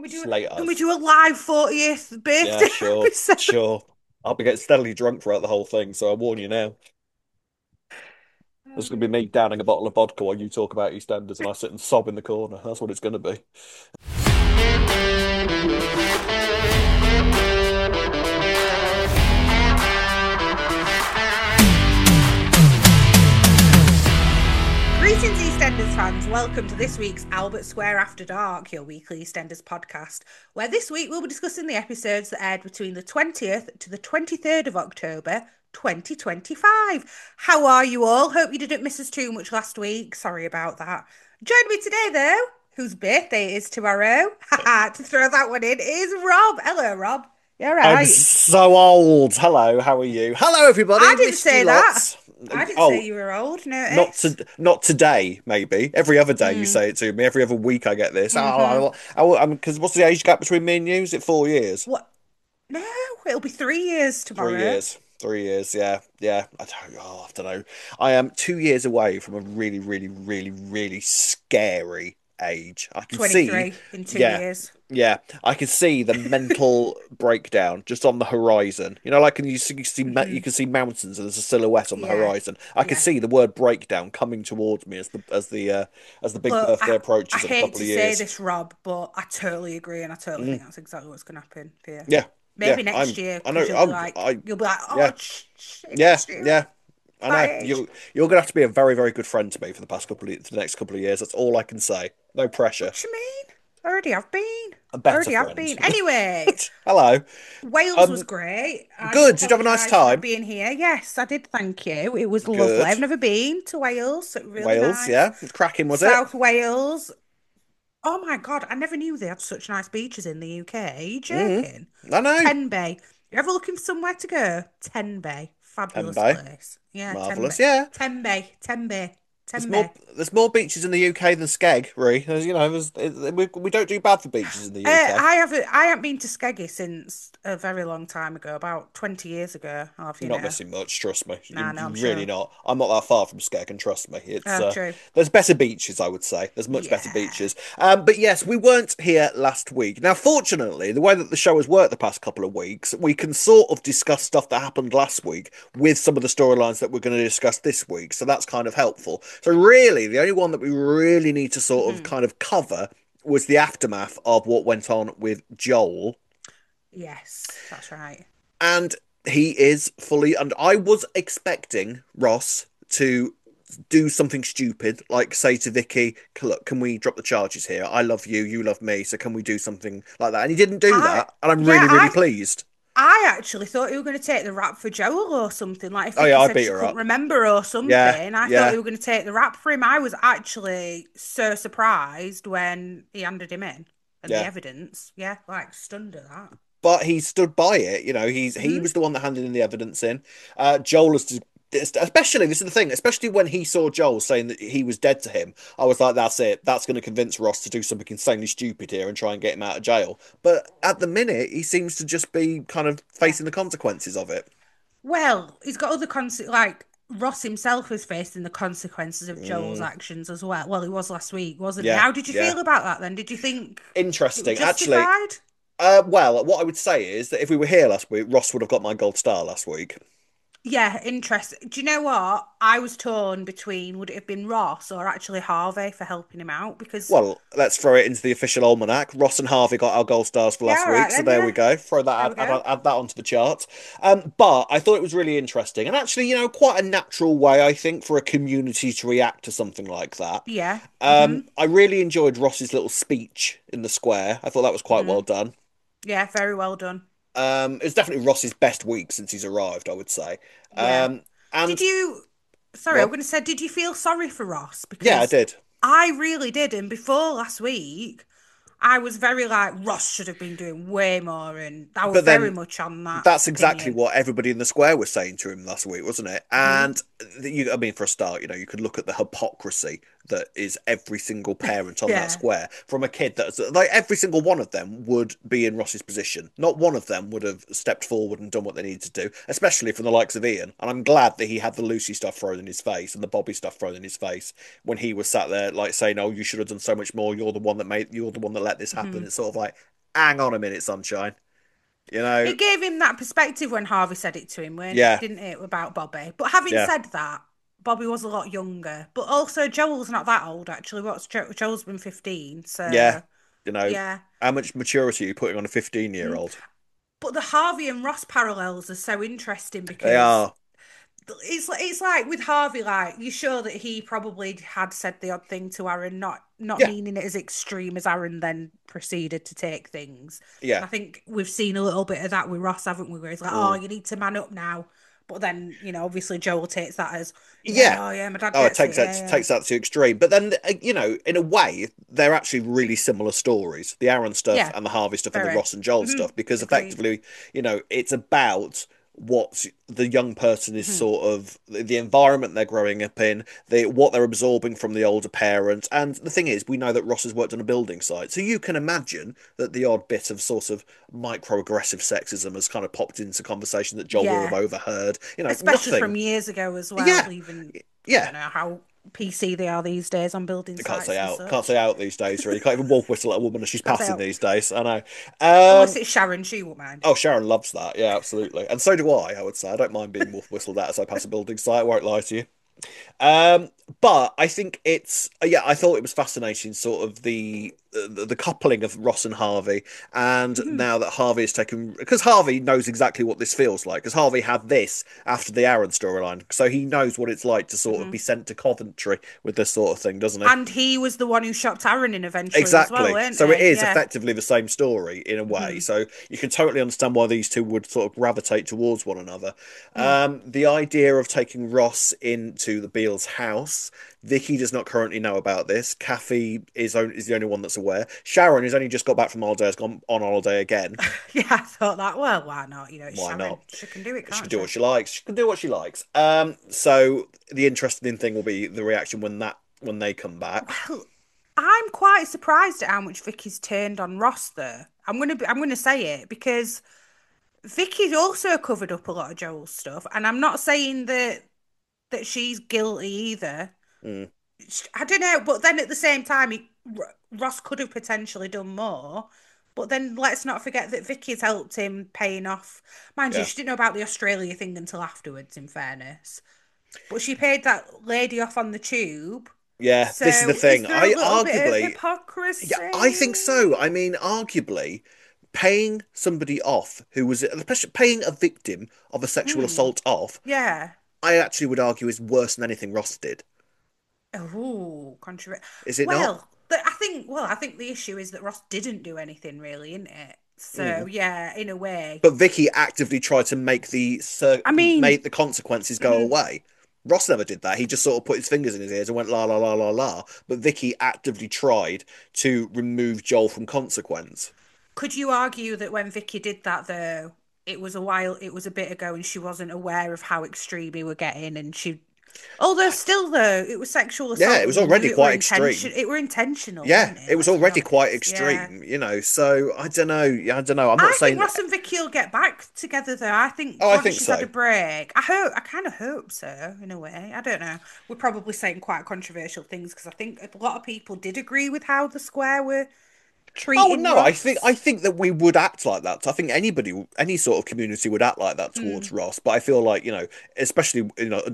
Slate can we us. do a live 40th Yeah, birthday sure, episode? sure. I'll be getting steadily drunk throughout the whole thing, so I warn you now. There's Oh, going to be me dear. downing a bottle of vodka while you talk about EastEnders and I sit and sob in the corner. That's what it's going to be. Greetings, EastEnders fans. Welcome to this week's Albert Square After Dark, your weekly EastEnders podcast, where this week we'll be discussing the episodes that aired between the 20th to the 23rd of October, 2025. How are you all? Hope you didn't miss us too much last week. Sorry about that. Join me today, though, whose birthday is tomorrow. Haha, to throw that one in, is Rob. Hello, Rob. You all I'm right? so old. Hello, how are you? Hello, everybody. I didn't Missed you say that. lots. I didn't say Oh, you were old. not Notice. to not today, maybe. Every other day you Mm. say it to me. Every other week I get this. Mm-hmm. Because what's the age gap between me and you? Is it 4 years? What? No, it'll be 3 years Three tomorrow. years. 3 years. Yeah, yeah. I don't know. I am 2 years away from a really, really, really, really scary age. I can see. 23 in two Yeah, years. yeah. I can see the mental breakdown just on the horizon. Like you Hmm. can see mountains and there's a silhouette on the Yeah, horizon. I can yeah. see the word breakdown coming towards me as the big Look, birthday I approaches in a hate couple to of say years. this, Rob, but I totally agree, and I totally Mm, think that's exactly what's going to happen here. yeah, yeah. Maybe next year, I know. because you'll be like, oh, Yeah, shit, yeah, next year, yeah. I that know age. you're gonna have to be a very, very good friend to me for the next couple of years. That's all I can say. No pressure. What you mean? Already have been. A better Already have friend. been. Anyway, Hello. Wales was Um, great. I do good. Did you have a nice apologise for not time? being here. Yes, I did. Thank you. It was lovely. Good. I've never been to Wales, so really Wales, nice. yeah. Cracking, was it? South Wales. Oh my God, I never knew they had such nice beaches in the UK. Are you Mm, joking? I know. Tenby. You ever looking for somewhere to go? Tenby. Fabulous Tenby. place. Yeah, Tenby. Marvellous, yeah. Tenby. Tenby. There's Tenby. more there's more beaches in the UK than Skeg, Ree. We don't do bad for beaches in the UK. I haven't been to Skeggy since a very long time ago, about 20 years ago, I'll have you You're not know. missing much, trust me. Nah, no, I'm You're really sure. not. I'm not that far from Skeg, and trust me, it's Oh, true. there's better beaches, I would say. There's much better Yeah. beaches. But yes, we weren't here last week. Now, fortunately, the way that the show has worked the past couple of weeks, we can sort of discuss stuff that happened last week with some of the storylines that we're going to discuss this week. So that's kind of helpful. So really, the only one that we really need to sort of Hmm. kind of cover was the aftermath of what went on with Joel, Yes, that's right. and he is fully. And I was expecting Ross to do something stupid, like say to Vicky, "Look, can we drop the charges here? I love you, you love me, so can we do something like that?" And he didn't do I that, and I'm yeah, really, really pleased. I actually thought you were going to take the rap for Joel or something. Like if Oh yeah, Vicky I said beat she her couldn't up. remember or Yeah, something, I thought yeah, you were going to take the rap for him. I was actually so surprised when he handed him in and the yeah. evidence. Yeah, like stunned at that. But he stood by it. He Hmm. was the one that handed in the evidence in. Joel is especially this is the thing, especially when he saw Joel saying that he was dead to him. I was like, that's it. That's going to convince Ross to do something insanely stupid here and try and get him out of jail. But at the minute, he seems to just be kind of Yeah. facing the consequences of it. Well, he's got other like Ross himself is facing the consequences of Joel's Mm, actions as well. Well, he was last week, wasn't he? yeah, How did you yeah. feel about that then? Did you think it was Interesting. Actually, justified? well, what I would say is that if we were here last week, Ross would have got my gold star last week. Yeah, interesting. Do you know what? I was torn between would it have been Ross or actually Harvey for helping him out because Well, let's throw it into the official almanac. Ross and Harvey got our gold stars for yeah, last all week, right so then, there yeah. we go. Throw There that we go. add that onto the chart. But I thought it was really interesting and actually, quite a natural way I think for a community to react to something like that. Yeah. Mm-hmm. I really enjoyed Ross's little speech in the square. I thought that was quite Mm-hmm. well done. Yeah, very well done. It was definitely Ross's best week since he's arrived, I would say. Yeah. Um, Did and you sorry, I'm Well, gonna say, did you feel sorry for Ross? yeah, I Because did. I really did, and before last week, I was very like Ross should have been doing way more, and I was But very then much on that that's exactly opinion. what everybody in the square was saying to him last week, wasn't it? Hmm. And I mean, for a start, you could look at the hypocrisy that is every single parent on that Yeah. square from a kid that's like every single one of them would be in Ross's position. Not one of them would have stepped forward and done what they needed to do, especially from the likes of Ian. And I'm glad that he had the Lucy stuff thrown in his face and the Bobby stuff thrown in his face when he was sat there like saying, "Oh, you should have done so much more. You're the one that let this happen." Hmm. It's sort of like, hang on a minute, sunshine. You know, It gave him that perspective when Harvey said it to him, yeah, didn't it, about Bobby? But having yeah, said that, Bobby was a lot younger. But also, Joel's not that old, actually. Joel's been 15, yeah. so You know, yeah. how much maturity are you putting on a 15-year-old? But the Harvey and Ross parallels are so interesting They because are, it's like with Harvey, like you sure that he probably had said the odd thing to Aaron, not yeah, meaning it as extreme as Aaron then proceeded to take things. yeah. And I think we've seen a little bit of that with Ross, haven't we? Where he's like, "Oh, Mm. you need to man up now," but then obviously Joel takes that as, Yeah. "Yeah, oh yeah, my dad Oh, it gets it, yeah, yeah." takes that to extreme. But then, in a way, they're actually really similar stories. The Aaron stuff Yeah, and the Harvey stuff and the very. Ross and Joel Hmm. stuff, because Agreed. effectively, it's about what the young person is Hmm. sort of the environment they're growing up in, what they're absorbing from the older parent. And the thing is, we know that Ross has worked on a building site, so you can imagine that the odd bit of sort of microaggressive sexism has kind of popped into conversation that Joel will have Yeah, overheard. especially Nothing. from years ago as Yeah. well. Even I Yeah, don't know how PC they are these days on building I can't say sites and out. Can't say such. out these days, really. Can't even wolf whistle at a woman as she's Can't say passing how. these days. I know. Unless Um, it's Sharon, she won't mind. oh, Sharon loves that. Yeah, absolutely. And so do I would say. I don't mind being wolf whistled at as I pass a building site. I won't lie to you. Um, but I think it's yeah, I thought it was fascinating, sort of the coupling of Ross and Harvey, and Mhm. now that Harvey is taken because Harvey knows exactly what this feels like, because Harvey had this after the Aaron storyline, so he knows what it's like to sort of be Mhm. sent to Coventry with this sort of thing, doesn't he? And he was the one who shopped Aaron in eventually as well, Exactly. weren't So it he? is Yeah. effectively the same story in a way. Hmm. So you can totally understand why these two would sort of gravitate towards one another. Mm. The idea of taking Ross into the Beales house, Vicky does not currently know about this. Kathy is the only one that's aware. Sharon, who's only just got back from holiday, has gone on holiday again. Yeah, I thought that. Well, why not? It's Why Sharon. not? She can do it, She can can't do she? what she likes. She can do what she likes. So the interesting thing will be the reaction when they come back. Well, I'm quite surprised at how much Vicky's turned on Ross there. I'm gonna say it because Vicky's also covered up a lot of Joel's stuff, and I'm not saying that she's guilty either. Mm, I don't know, but then at the same time, Ross could have potentially done more. But then let's not forget that Vicky's helped him paying off. Mind you, yeah. she didn't know about the Australia thing until afterwards, in fairness. But she paid that lady off on the tube. Yeah, this is the So is thing. there a I little bit of arguably Yeah, I think hypocrisy? so. I mean, arguably, paying somebody off who was, especially paying a victim of a sexual Hmm. assault off, Yeah. I actually would argue is worse than anything Ross did. Oh, controversial. Is it not? I think the issue is that Ross didn't do anything really, isn't it? So Mm. yeah, in a way. But Vicky actively tried to I mean, make the consequences go mhm. away. Ross never did that. He just sort of put his fingers in his ears and went la la la la la. But Vicky actively tried to remove Joel from consequence. Could you argue that when Vicky did that though, it was a bit ago, and she wasn't aware of how extreme he were getting, and she, although still though, it was sexual Yeah, it assault, was and you knew already quite extreme. it were intentional, Yeah, weren't it it? was Let's be already quite honest. Yeah. extreme, So I don't know. Yeah, I don't know. I'm not I think saying. Ross and Vicky will get back together though. I think Oh, I once think she's had a so. break, I kind of hope so in a way. I don't know. We're probably saying quite controversial things because I think a lot of people did agree with how the square were Oh treating no, I Ross. think that we would act like that. I think any sort of community would act like that towards Mm, Ross. But I feel like especially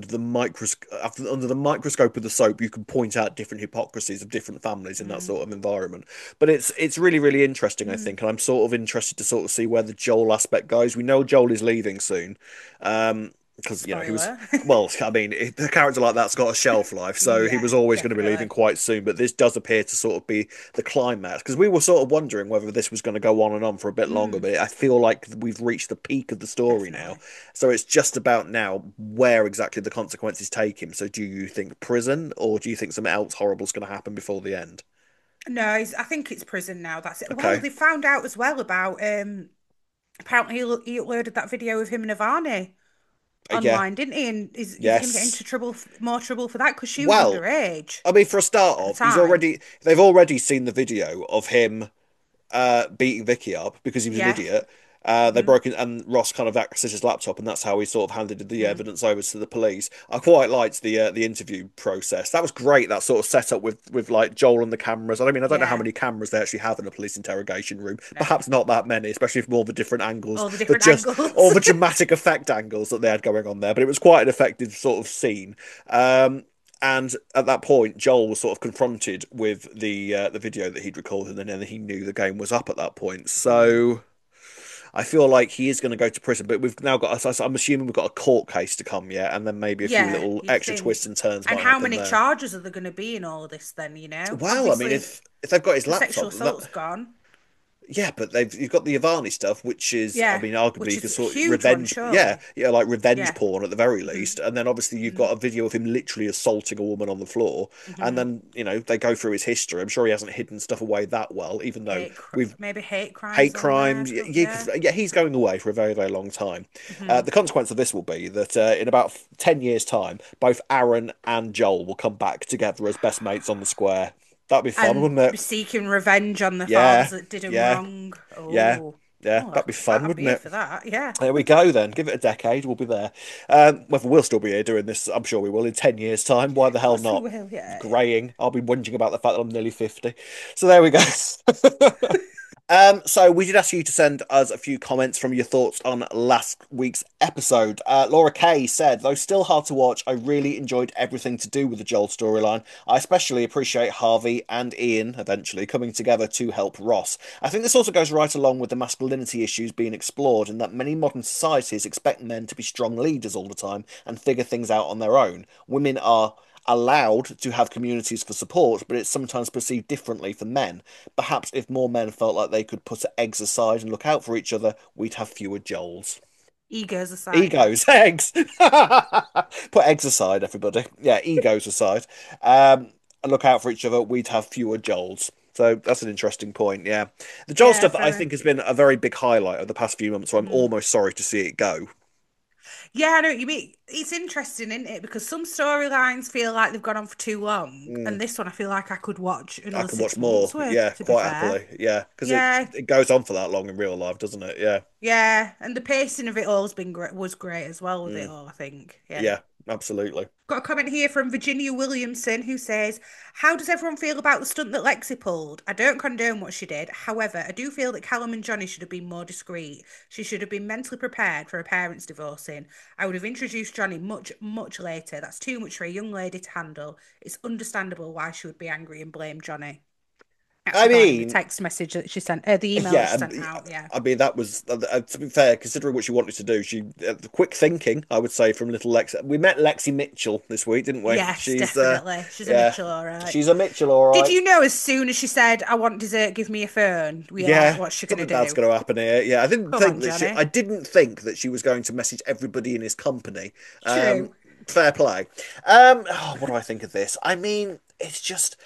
under the microscope of the soap, you can point out different hypocrisies of different families in that mm, sort of environment. But it's really really interesting, I mm. think, and I'm sort of interested to sort of see where the Joel aspect goes. We know Joel is leaving soon. Because he was Spoiler. well, I mean, a character like that's got a shelf life, so he Yeah, was always going to be leaving definitely. quite soon. But this does appear to sort of be the climax, because we were sort of wondering whether this was going to go on and on for a bit longer. Mm, But I feel like we've reached the peak of the story now, definitely. so it's just about now where exactly the consequences take him. So, do you think prison, or do you think something else horrible is going to happen before the end? No, I think it's prison now. That's it. Well, Okay, they found out as well about apparently he uploaded that video of him and Ivani yeah, online, didn't he? And he's going to get yes. into more trouble for that because she was Well, underage I mean, for a start at the off, time. they've already seen the video of him beating Vicky up because he was an Yeah. idiot. They Hmm. broke in, and Ross kind of accessed his laptop, and that's how he sort of handed the Hmm. evidence over to the police. I quite liked the interview process. That was great. That sort of setup with like Joel and the cameras. I mean, I don't know how Yeah. many cameras they actually have in a police interrogation room. No. Perhaps not that many, especially from all the different angles, All the the different just all angles. the dramatic effect angles that they had going on there. But it was quite an effective sort of scene. And at that point, Joel was sort of confronted with the video that he'd recorded, and then he knew the game was up at that point. Hmm. So I feel like he is going to go to prison, but we've now got. I'm assuming we've got a court case to come yet, and then maybe a few Yeah, little you'd extra think. twists and turns And might how happen many there. charges are there going to be in all of this then, you know? Well, I mean, Obviously, if they've got his the sexual laptop, assault's gone. yeah, but you've got the Ivani stuff, which is, I Yeah, mean, arguably which you could is a sort of huge one, revenge, yeah, surely. yeah, like revenge Yeah. porn at the very Hmm. least, and then obviously you've Hmm. got a video of him literally assaulting a woman on the floor, and Hmm. then they go through his history. I'm sure he hasn't hidden stuff away that well, even though we've Maybe hate hate crimes on there. crimes. Yeah. Yeah, he's going away for a very, very long time. Hmm. The consequence of this will be that in about 10 years' time, both Aaron and Joel will come back together as best mates on the square. That'd be fun, And wouldn't it? seeking revenge on the fathers Yeah, that did him yeah, wrong. yeah, Oh, yeah. oh, That'd be fun, I'd be wouldn't here it? for that. Yeah. There we go then. Give it a decade, we'll be there. Whether we'll still be here doing this, I'm sure we will in 10 years' time. Why the Of hell course we not? will. Yeah, yeah. Graying. I'll be whinging about the fact that I'm nearly 50. So there we go. So we did ask you to send us a few comments from your thoughts on last week's episode. Laura Kay said, though still hard to watch, I really enjoyed everything to do with the Joel storyline. I especially appreciate Harvey and Ian eventually coming together to help Ross. I think this also goes right along with the masculinity issues being explored, in that many modern societies expect men to be strong leaders all the time and figure things out on their own. Women are allowed to have communities for support, but it's sometimes perceived differently for men. Perhaps if more men felt like they could put eggs aside and look out for each other, we'd have fewer Joels. Egos aside. Egos, eggs. Put eggs aside, everybody. Yeah, egos aside. And look out for each other, we'd have fewer Joels. So that's an interesting point. Yeah, the Joel Yeah, stuff I very. think has been a very big highlight of the past few months. So I'm Mhm. almost sorry to see it go. Yeah, I know what you mean. It's interesting, isn't it? Because some storylines feel like they've gone on for too long, Mm. and this one I feel like I could watch I another can watch six more. months worth, Yeah, to be quite fair. happily. Yeah, because it Yeah, it goes on for that long in real life, doesn't it? Yeah. yeah, and the pacing of it all has been great, was great as well with it Mm. all, I think. Yeah. Yeah, absolutely. Got a comment here from Virginia Williamson who says, how does everyone feel about the stunt that Lexi pulled? I don't condone what she did. However, I do feel that Callum and Johnny should have been more discreet. She should have been mentally prepared for her parents divorcing. I would have introduced Johnny much, much later. That's too much for a young lady to handle. It's understandable why she would be angry and blame Johnny. That's I regarding the mean, text message that she sent, the email that she yeah, sent out. Yeah. I mean that was to be fair, considering what she wanted to do. Quick thinking, I would say, from little Lex. We met Lexi Mitchell this week, didn't we? Yes, She's definitely. She's a yeah, Mitchell, all right. she's a Mitchell, all Did right. you know as soon as she said, I want dessert, give me a phone, we were like, Yeah, what's she gonna something bad's do? going to happen here. Yeah, Come on, I Johnny. didn't think that she was going to message everybody in his company. Um, True. fair play. What do I think of this? I mean, it's just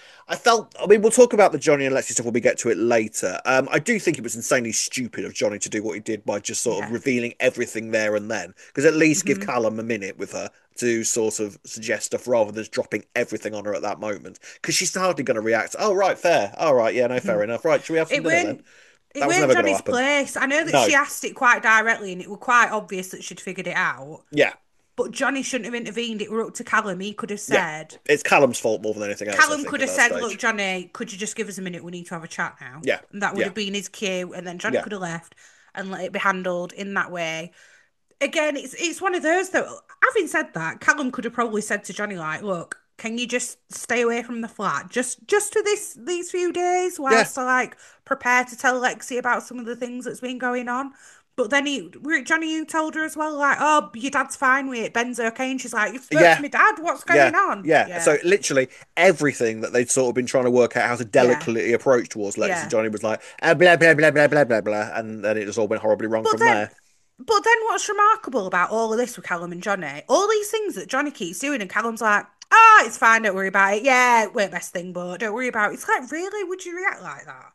I mean, we'll talk about the Johnny and Lexi stuff when we get to it later. I do think it was insanely stupid of Johnny to do what he did by just sort of Yeah. revealing everything there and then. Because at least give Hmm. Callum a minute with her to sort of suggest stuff rather than just dropping everything on her at that moment. Because she's hardly going to react. Oh, right, fair. All right, yeah, no, Hmm. fair enough. Right, should we have some It dinner then? weren't it That was weren't never going to Johnny's happen. place. I know that No. she asked it quite directly and it was quite obvious that she'd figured it out. Yeah. But Johnny shouldn't have intervened. It were up to Callum. He could have Yeah. said, It's Callum's fault more than anything else, I Callum think, could at have that said, look, stage. Johnny, could you just give us a minute? We need to have a chat now. Yeah. And that would Yeah. have been his cue. And then Johnny Yeah. could have left and let it be handled in that way. Again, it's one of those though. Having said that, Callum could have probably said to Johnny, like, look, can you just stay away from the flat just for these few days Yeah. whilst I like prepare to tell Lexi about some of the things that's been going on. But then Johnny, you told her as well, like, oh, your dad's fine with it, Ben's okay, and she's like, you spoke to Yeah. my dad, what's Yeah. going on? Yeah. Yeah, So literally everything that they'd sort of been trying to work out how to yeah, delicately approach towards Lexi, yeah. Johnny was like, blah, blah, blah, blah, blah, blah, blah. And then it just all went horribly wrong But from then there. But then what's remarkable about all of this with Callum and Johnny, all these things that Johnny keeps doing, and Callum's like, ah, it's fine, don't worry about it. Yeah, it weren't best thing, but don't worry about it. It's like, really? Would you react like that?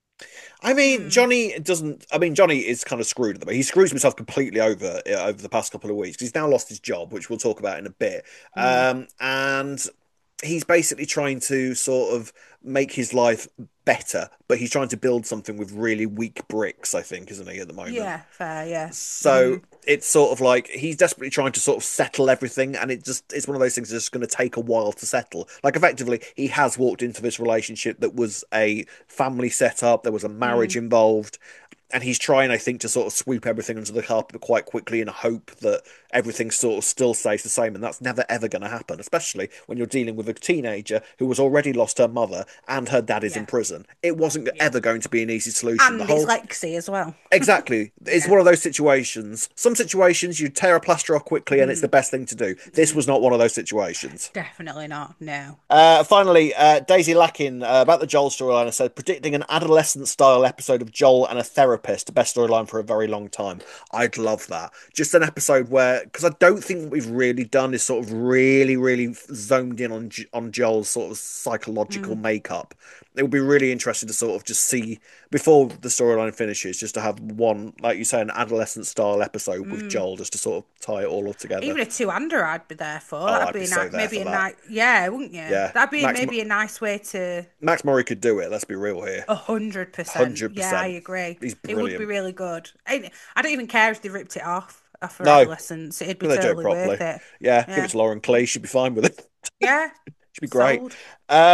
I mean, Hmm. Johnny doesn't. I mean, Johnny is kind of screwed at the moment. He screws himself completely over the past couple of weeks. He's now lost his job, which we'll talk about in a bit. Hmm. And he's basically trying to sort of make his life better, but he's trying to build something with really weak bricks, I think, isn't he, at the moment? Yeah, fair, yeah. So it's sort of like he's desperately trying to sort of settle everything, and it's one of those things that's just going to take a while to settle. Like effectively, he has walked into this relationship that was a family setup, there was a marriage Mm, involved, and he's trying, I think, to sort of sweep everything under the carpet quite quickly in a hope that everything sort of still stays the same, and that's never ever going to happen, especially when you're dealing with a teenager who has already lost her mother and her dad is in yeah, prison. It wasn't yeah. ever going to be an easy solution. The And it's whole Lexi as well. Exactly. It's Yeah. one of those situations. Some situations you tear a plaster off quickly and it's the Mm, best thing to do. This mm. was not one of those situations. Definitely not, no. Finally, Daisy Lakin about the Joel storyline. I said predicting an adolescent style episode of Joel and a therapist, best storyline for a very long time. I'd love that. Just an episode where, because I don't think what we've really done is sort of really zoned in on Joel's sort of psychological Mm, makeup. It would be really interesting to sort of just see before the storyline finishes, just to have one, like you say, an adolescent style episode with mm. Joel, just to sort of tie it all up together. Even a two-hander I'd be there for. Oh, That'd I'd be be so there maybe for a that. nice, yeah, wouldn't you? Yeah, That'd be maybe a nice way to Max Murray could do it. Let's be real here. 100%. Yeah, I 100%. agree. He's It would be brilliant. really good. I don't even care if they ripped it off for No, adolescents. It'd be they do it totally properly. worth it. Yeah, give it Yeah. to Lauren Clee. She'd be fine with it. Yeah. She'd be great. Sold.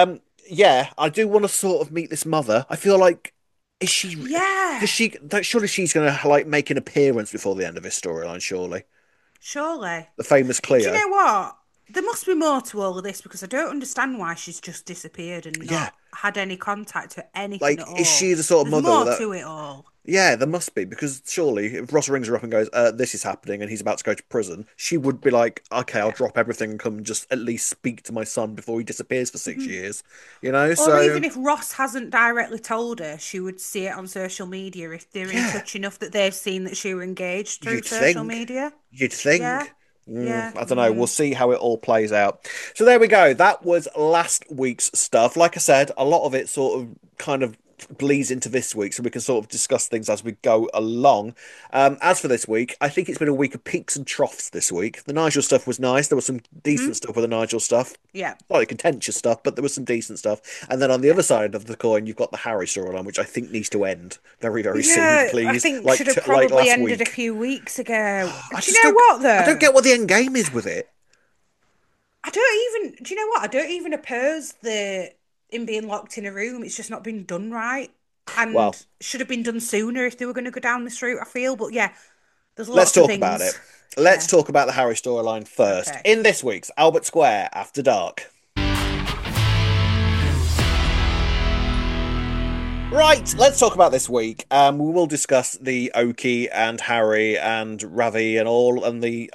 Yeah, I do want to sort of meet this mother. I feel like is she? Yeah. Does she? Surely she's going to like make an appearance before the end of this storyline. Surely Surely. the famous Do you Cleo. know what? There must be more to all of this because I don't understand why she's just disappeared and Yeah, not had any contact or anything like at is all. she the sort of There's mother more that? to it all. Yeah, there must be because surely if Ross rings her up and goes, "This is happening," and he's about to go to prison, she would be like, "Okay, I'll Yeah. drop everything and come and just at least speak to my son before he disappears for 6 years." Or So even if Ross hasn't directly told her, she would see it on social media if they're in yeah, touch enough that they've seen that she were engaged through you'd social think, media. you'd Yeah, think. yeah. I don't know. We'll see how it all plays out. So there we go. That was last week's stuff. Like I said, a lot of it sort of kind of bleeds into this week, so we can sort of discuss things as we go along. As for this week, I think it's been a week of peaks and troughs this week. The Nigel stuff was nice. There was some decent Hmm. stuff with the Nigel stuff. Yeah, Slightly contentious stuff, but there was some decent stuff. And then on the yeah. other side of the coin, you've got the Harry storyline, which I think needs to end very soon, Yeah, I please. think should have Like probably last ended a week. few weeks ago. I Do just you know don't. what I don't though? get what the end game is with it. I don't even. Do you know what? I don't even oppose the in being locked in a room. It's just not been done right, and Well, should have been done sooner if they were going to go down this route. I feel, but yeah, there's let's lots of talk about things. it. Let's Yeah. talk about the Harry storyline first. Okay. In this week's Albert Square After Dark. Right, let's talk about this week. We will discuss the Oki and Harry and Ravi and all, and the.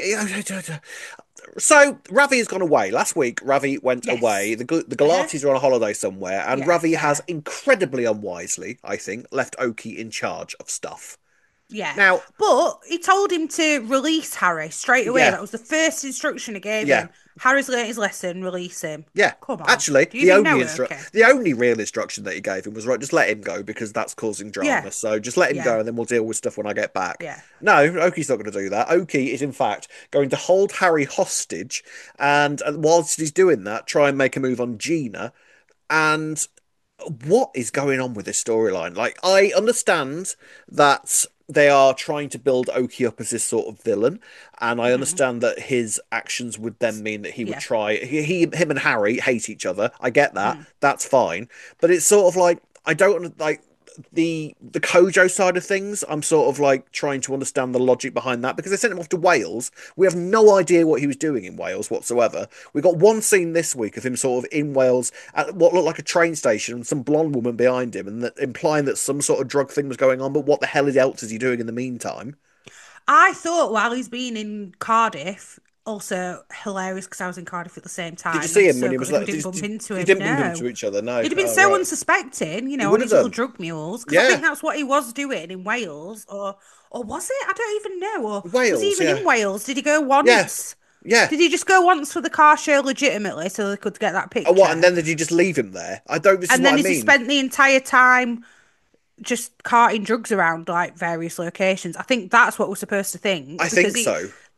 So Ravi has gone away. Last week, Ravi went Yes. away. The Uh-huh. Galatis are on a holiday somewhere, and Yeah. Ravi has Yeah. incredibly unwisely, I think, left Oki in charge of stuff. Yeah. Now, But he told him to release Harry straight away. yeah, That was the first instruction he gave yeah. him. Harry's learnt his lesson, release him. Yeah, Come on. actually, Do you even know it? Okay. the only real instruction that he gave him was right, just let him go because that's causing Yeah. drama. So just let him go, Yeah. and then we'll deal with stuff when I get back. Yeah. No, Oki's not going to do that. Oki is in fact going to hold Harry hostage, and whilst he's doing that, try and make a move on Gina. And what is going on with this storyline? Like, I understand that they are trying to build Oki up as this sort of villain, and I Hmm. understand that his actions would then mean that he would Yeah. try. Him and Harry hate each other. I get that. Mm. That's fine, but it's sort of like I don't like the Kojo side of things. I'm sort of like trying to understand the logic behind that because they sent him off to Wales. We have no idea what he was doing in Wales whatsoever. We got one scene this week of him sort of in Wales at what looked like a train station and some blonde woman behind him, and that implying that some sort of drug thing was going on. But what the hell else is he doing in the meantime? I thought while he's been in Cardiff, also hilarious because I was in Cardiff at the same Did time. you see And him when so he was good we like? didn't bump into You him. didn't bump No. into each other, no. He'd have been Oh, so right. unsuspecting, He on would have his little done. drug mules, because I Yeah, think that's what he was doing in Wales, or was it? I don't even know. Or was he Wales. even Yeah, in Wales? Did he go yeah, once? yeah. Did he just go once for the car show legitimately so they could get that Oh, what? And picture? then did you just leave him there? I don't. This is And what then I has he mean. spent the entire time just carting drugs around like various locations? I think that's what we're supposed to I think because think he so.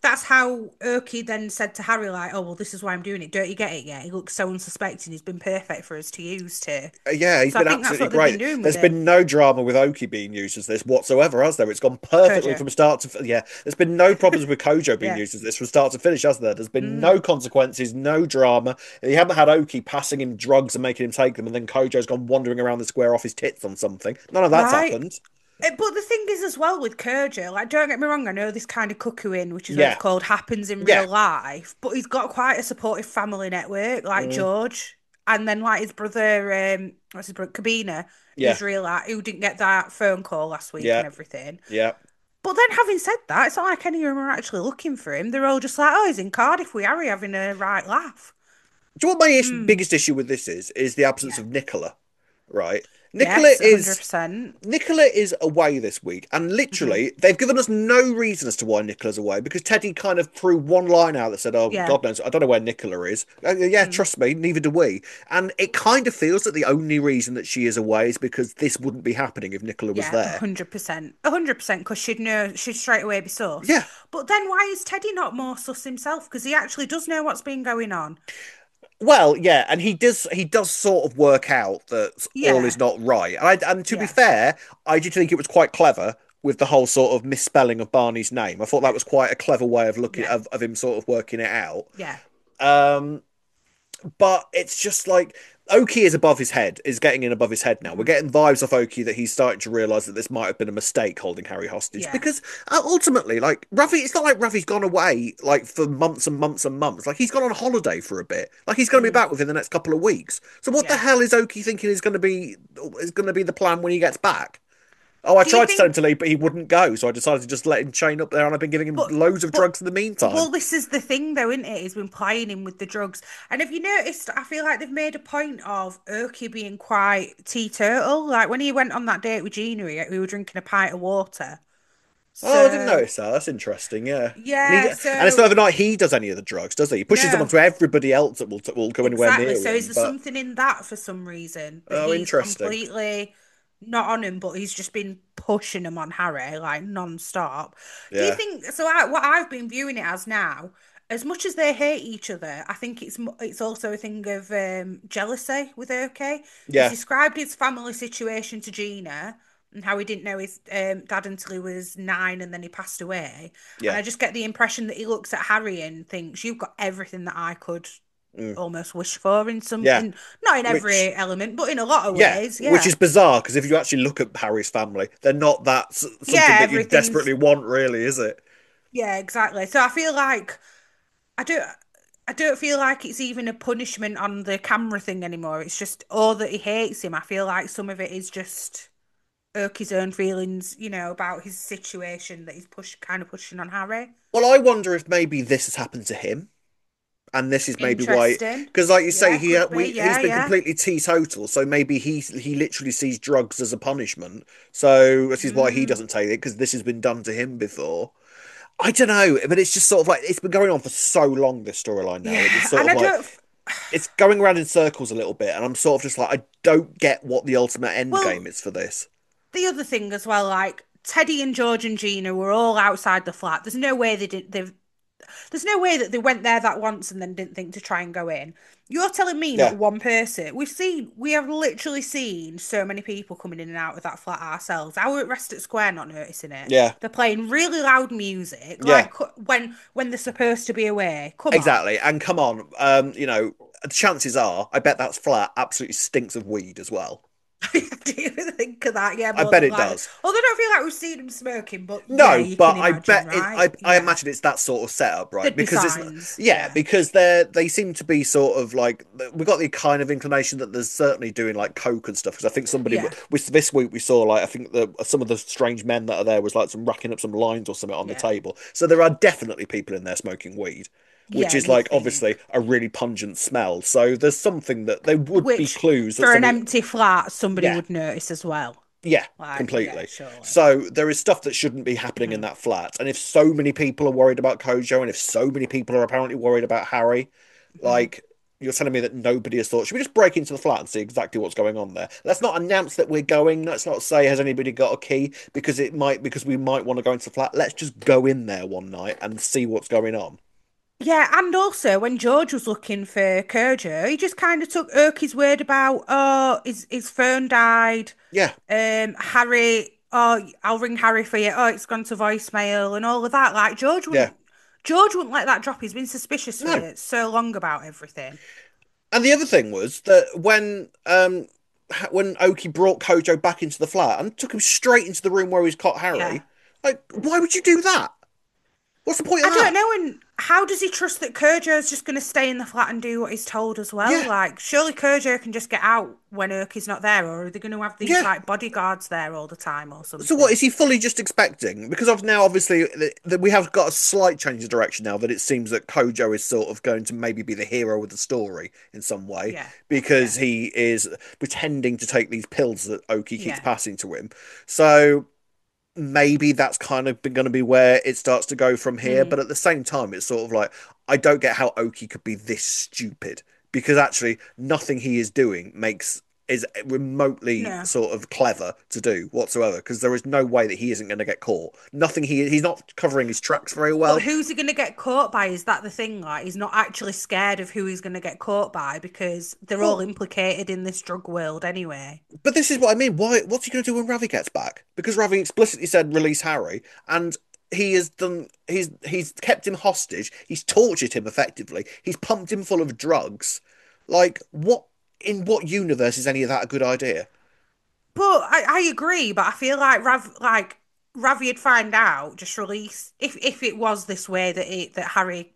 that's how Erky then said to Harry, like, "Oh well, this is why I'm doing it. Don't you get it yet? He looks so unsuspecting. He's been perfect for us to use too." Yeah, he's So I been think that's absolutely what they've been great. doing with There's him. been no drama with Oki being used as this whatsoever, has there? It's gone perfectly Kojo, from start to yeah. There's been no problems with Kojo being yeah. used as this from start to finish, has there? There's been Mm. no consequences, no drama. You haven't had Oki passing him drugs and making him take them, and then Kojo's gone wandering around the square off his tits on something. None of that's Right. happened. But the thing is, as well with Kojo, like, don't get me wrong, I know this kind of cuckooing, which is what it's Yeah, called, happens in yeah. real life, but he's got quite a supportive family network, like Mm, George, and then like his brother, what's his brother, Kabina, yeah, who's real, like, who didn't get that phone call last week yeah, and everything. yeah. But then, having said that, it's not like any of them are actually looking for him. They're all just like, oh, he's in Cardiff with Harry having a right laugh. Do you know what my Mm, biggest issue with this is the absence yeah. of Nicola, right? Nicola Yes, is 100%. Nicola is away this week, and Hmm. literally they've given us no reason as to why Nicola's away because Teddy kind of threw one line out that said, "Oh, Yeah. God knows, I don't know where Nicola is." Yeah, Mm. trust me, neither do we. And it kind of feels that the only reason that she is away is because this wouldn't be happening if Nicola was Yeah, there. 100%. 100%, because she'd know, she'd straight away be sus. Yeah. But then why is Teddy not more sus himself? Because he actually does know what's been going on. Well, yeah, and he does sort of work out that all is Yeah, not right. And to be yeah, fair, I did think it was quite clever with the whole sort of misspelling of Barney's name. I thought that yeah, was quite a clever way of looking yeah, of him sort of working it out. yeah. Um, but it's just like Oki is above his head, is getting in above his head now. We're Hmm. getting vibes off Oki that he's starting to realise that this might have been a mistake holding Harry hostage. Yeah. Because ultimately, like Ravi, it's not like Ravi's gone away like for months and months and months. Like he's gone on holiday for a bit. Like he's going to be Mm, back within the next couple of weeks. So what the yeah. hell is Oki thinking is going to be the plan when he gets back? Oh, I Do you tried to tell him think, to leave, but he wouldn't go. So I decided to just let him chain up there, and I've been giving him but, loads of but, drugs in the meantime. well, this is the thing though, isn't it? He's been playing him with the drugs. And have you noticed, I feel like they've made a point of Erky being quite teetotal. Like when he went on that date with Gina, we were drinking a pint of water. Oh, I didn't So, notice that. That's interesting. Yeah, yeah, and it's not so even like he does any of the drugs, does he? He pushes them no. onto everybody else that will go anywhere Exactly. near So is him. there But something in that for some reason that oh, he's interesting. completely not on him, but he's just been pushing him on Harry like non-stop? Do you Yeah, think so? What I've been viewing it as now, as much as they hate each other, I think it's also a thing of jealousy with OK. He's yeah, described his family situation to Gina and how he didn't know his dad until he was 9 and then he passed away. And yeah, I just get the impression that he looks at Harry and thinks, "You've got everything that I could mm, almost wish for in some yeah. in not in Which every element, but in a lot of yeah, ways, which yeah. is bizarre because if you actually look at Harry's family, they're not that something Yeah, that you everything's desperately want, really, is it? yeah, exactly. So I feel like I don't I don't feel like it's even a punishment on the camera thing anymore. It's just all that he hates him. I feel like some of it is just irk his own feelings, about his situation that he's kind of pushing on Harry. Well, I wonder if maybe this has happened to him. And this is maybe why, Interesting. because like you say, Yeah, could be. he's Yeah, been yeah. completely teetotal, so maybe he literally sees drugs as a punishment. So this is why he Mm. doesn't take it because this has been done to him before. I don't know, but it's just sort of like it's been going on for so long, this storyline now. It's Yeah, sort and of I like don't. it's going around in circles a little bit, and I'm sort of just like I don't get what the ultimate end game Well, is for this. the other thing as well, like Teddy and George and Gina were all outside the flat. There's no way they did. There's no way that they went there that once and then didn't think to try and go in. You're telling me not Yeah, one person. We have literally seen so many people coming in and out of that flat ourselves. I were at Reston Square not noticing it. yeah, They're playing really loud music, yeah, like when they're supposed to be away. Come on. exactly. And come on, the chances are, I bet that flat absolutely stinks of weed as well. I didn't even think of that. Yeah, I more bet than it likely. does. Although I don't feel like we've seen them smoking, but yeah, No, you but can I imagine, bet it. right? I Yeah. imagine it's that sort of setup, right? There'd be Because it's signs. yeah, Yeah. because they seem to be sort of like we've got the kind of inclination that there's certainly doing like coke and stuff. Because I think somebody Yeah. with this week we saw like I think some of the strange men that are there was like some racking up some lines or something on the Yeah. table. So there are definitely people in there smoking weed, which Yeah, is you'd like think. obviously a really pungent smell. So there's something that there would be Which, clues that for an somebody empty flat, somebody yeah would notice as well. yeah, Like, yeah, completely. surely. So there is stuff that shouldn't be happening in Mhm. that flat. And if so many people are worried about Kojo and if so many people are apparently worried about Harry, Mhm. like you're telling me that nobody has thought, should we just break into the flat and see exactly what's going on there? Let's not announce that we're going. Let's not say, has anybody got a key? Because we might want to go into the flat. Let's just go in there one night and see what's going on. Yeah, and also when George was looking for Kurger, he just kind of took Erky's word about, oh, his phone died. Yeah, Harry, oh, I'll ring Harry for you. Oh, it's gone to voicemail and all of that. Like yeah. George wouldn't let that drop. He's been suspicious No. for so long about everything. And the other thing was that when Oki brought Kojo back into the flat and took him straight into the room where he's caught Yeah. Harry, like, why would you do that? What's the point I of don't that? know, and how does he trust that Kurjo's just going to stay in the flat and do what he's told as well? Yeah, Like, surely Kurjo can just get out when Erky's not there, or are they going to have these yeah. like bodyguards there all the time or So what something? is he fully just expecting? Because of now, obviously, that we have got a slight change of direction now. That it seems that Kojo is sort of going to maybe be the hero of the story in some way Yeah, because yeah, he is pretending to take these pills that Oki keeps yeah. passing to him. So maybe that's kind of going to be where it starts to go from here. Mm, But at the same time, it's sort of like I don't get how Oki could be this stupid because actually nothing he is doing makes is remotely no. sort of clever to do whatsoever because there is no way that he isn't going to get caught. Nothing he's not covering his But tracks very but well. who's he going to get caught by? Is that the thing? Like, he's not actually scared of who he's going to get caught by because they're all Well, implicated in this drug world anyway. but this is what I mean. What's he going to do when Ravi gets back? Because Ravi explicitly said release Harry, and he has done. He's kept him hostage. He's tortured him effectively. He's pumped him full of drugs. Like what? In what universe is any of that a good idea? But I agree, but I feel like Ravi would find out, just release if it was this way that Harry,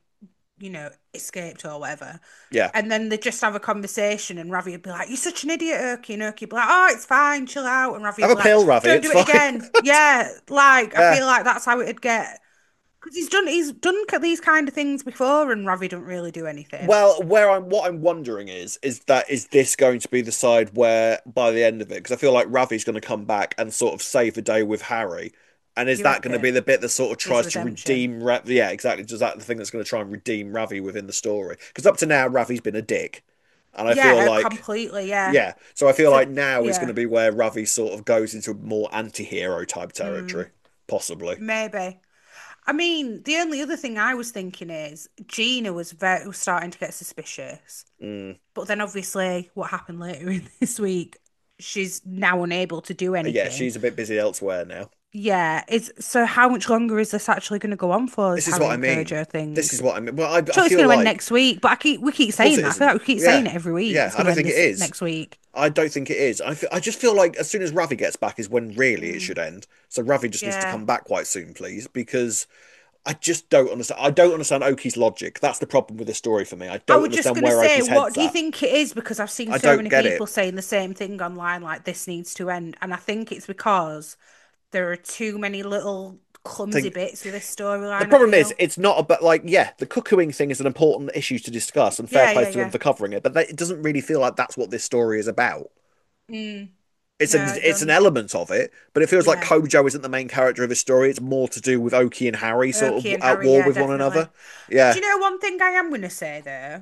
escaped or whatever. Yeah, And then they just have a conversation and Ravi would be like, you're such an idiot, Erky. And Erky would be like, oh, it's fine, chill out. And Ravi have would a be like, pill, Ravi. don't It's do it fine. again. Yeah, like I Yeah. feel like that's how it'd get. Because he's done these kind of things before and Ravi don't really do anything. Well, what I'm wondering is this going to be the side where by the end of it, because I feel like Ravi's going to come back and sort of save the day with Harry, and is You that going to be reckon? the bit that sort of His tries to redemption. redeem Ravi? Yeah, exactly. Is that the thing that's going to try and redeem Ravi within the story? Because up to now, Ravi's been a dick, and I feel Yeah, like completely, yeah. yeah, so I feel So like now is going to yeah. be where Ravi sort of goes into more anti-hero type Mm, territory, possibly. maybe. I mean, the only other thing I was thinking is Gina was starting to get suspicious. Mm. But then obviously what happened later in this week, she's now unable to do Yeah, anything. she's a bit busy elsewhere now. Yeah, is so how much longer is this actually going to go on for, this This is Harry what I and mean. Kojo thing? This is what I mean. Well, I Sure, it's feel going to end like, next week, but we keep of course, saying it that. I feel like isn't. we keep saying Yeah, it every week. yeah. It's I going to don't end think it this is. next week. I don't think it is. I just feel like as soon as Ravi gets back is when really it Mm, should end. So Ravi just needs to yeah. come back quite soon, please, because I just don't understand. I don't understand Oki's logic. That's the problem with this story for me. I I don't was just understand going to where say, Oki's what head's do you at. think it is? Because I've seen I so don't many get people it. saying the same thing online, like this needs to end. And I think it's because there are too many little I clumsy think bits with this the storyline, I problem is feel. it's not about like yeah, the cuckooing thing is an important issue to discuss, and fair Yeah, play yeah, to them yeah. for covering it. But it doesn't really feel like that's what this story is about. Mm, no, it It's an doesn't. element of it, but it feels like Yeah. Kojo isn't the main character of his story. It's more to do with Oki and Harry sort Erky of and at Harry, war yeah, with one another. definitely. Do Yeah, you know one thing I am going to say though?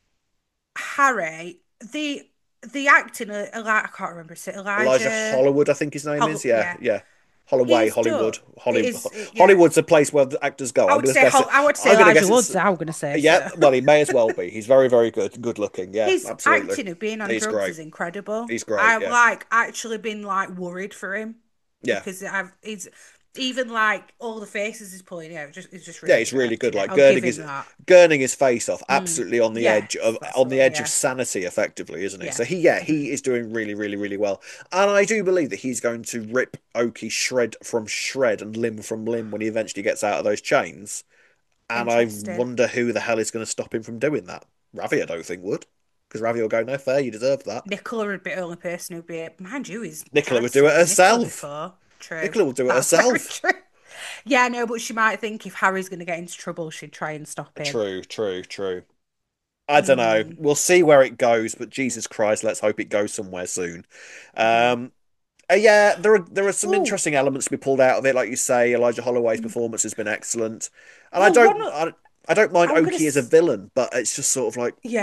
Harry, the acting, I can't remember, is it Elijah Elijah? Hollywood, I think his name is. Yeah, Yeah. yeah. Holloway, He's done. Hollywood, It Hollywood. is, yeah. Hollywood's a place where the actors go. I'm gonna guess it. I would say I'm gonna Elijah guess Woods. it's. I was going to say Yeah, so. well, he may as well be. He's very, very good. Good looking. Yeah, His absolutely. acting of being on He's drugs great. is incredible. He's great. I've Yeah, like actually been like worried for him yeah. because I've it's even like all the faces he's pulling out. It's just Yeah, really he's good really good. acting. Like I'll give him that. gurning his face off, Mm. absolutely Yes, that's on the the one. edge of Yeah, sanity, effectively, isn't he? yeah. So Mhm. he is doing really, really, really well. And I do believe that he's going to rip Oki shred from shred and limb from limb when he eventually gets out of those chains. And I Interesting. wonder who the hell is going to stop him from doing that. Ravi, I don't think would, because Ravi will go, no fair, you deserve that. Nicola would be the only person who'd be. Mind you, he's Nicola tried to would do it stop Nicola herself. before. True. Nicola will do it That's very herself. true. Yeah, no, but she might think if Harry's going to get into trouble, she'd try and stop him. True, true, true. I don't know. Mm. We'll see where it goes, but Jesus Christ, let's hope it goes somewhere soon. Hmm. Um, yeah, there are some Oh, interesting elements to be pulled out of it, like you say. Elijah Holloway's performance has been excellent, and well, one. I don't mind I'm gonna. Oki as a villain, but it's just sort of like Yeah.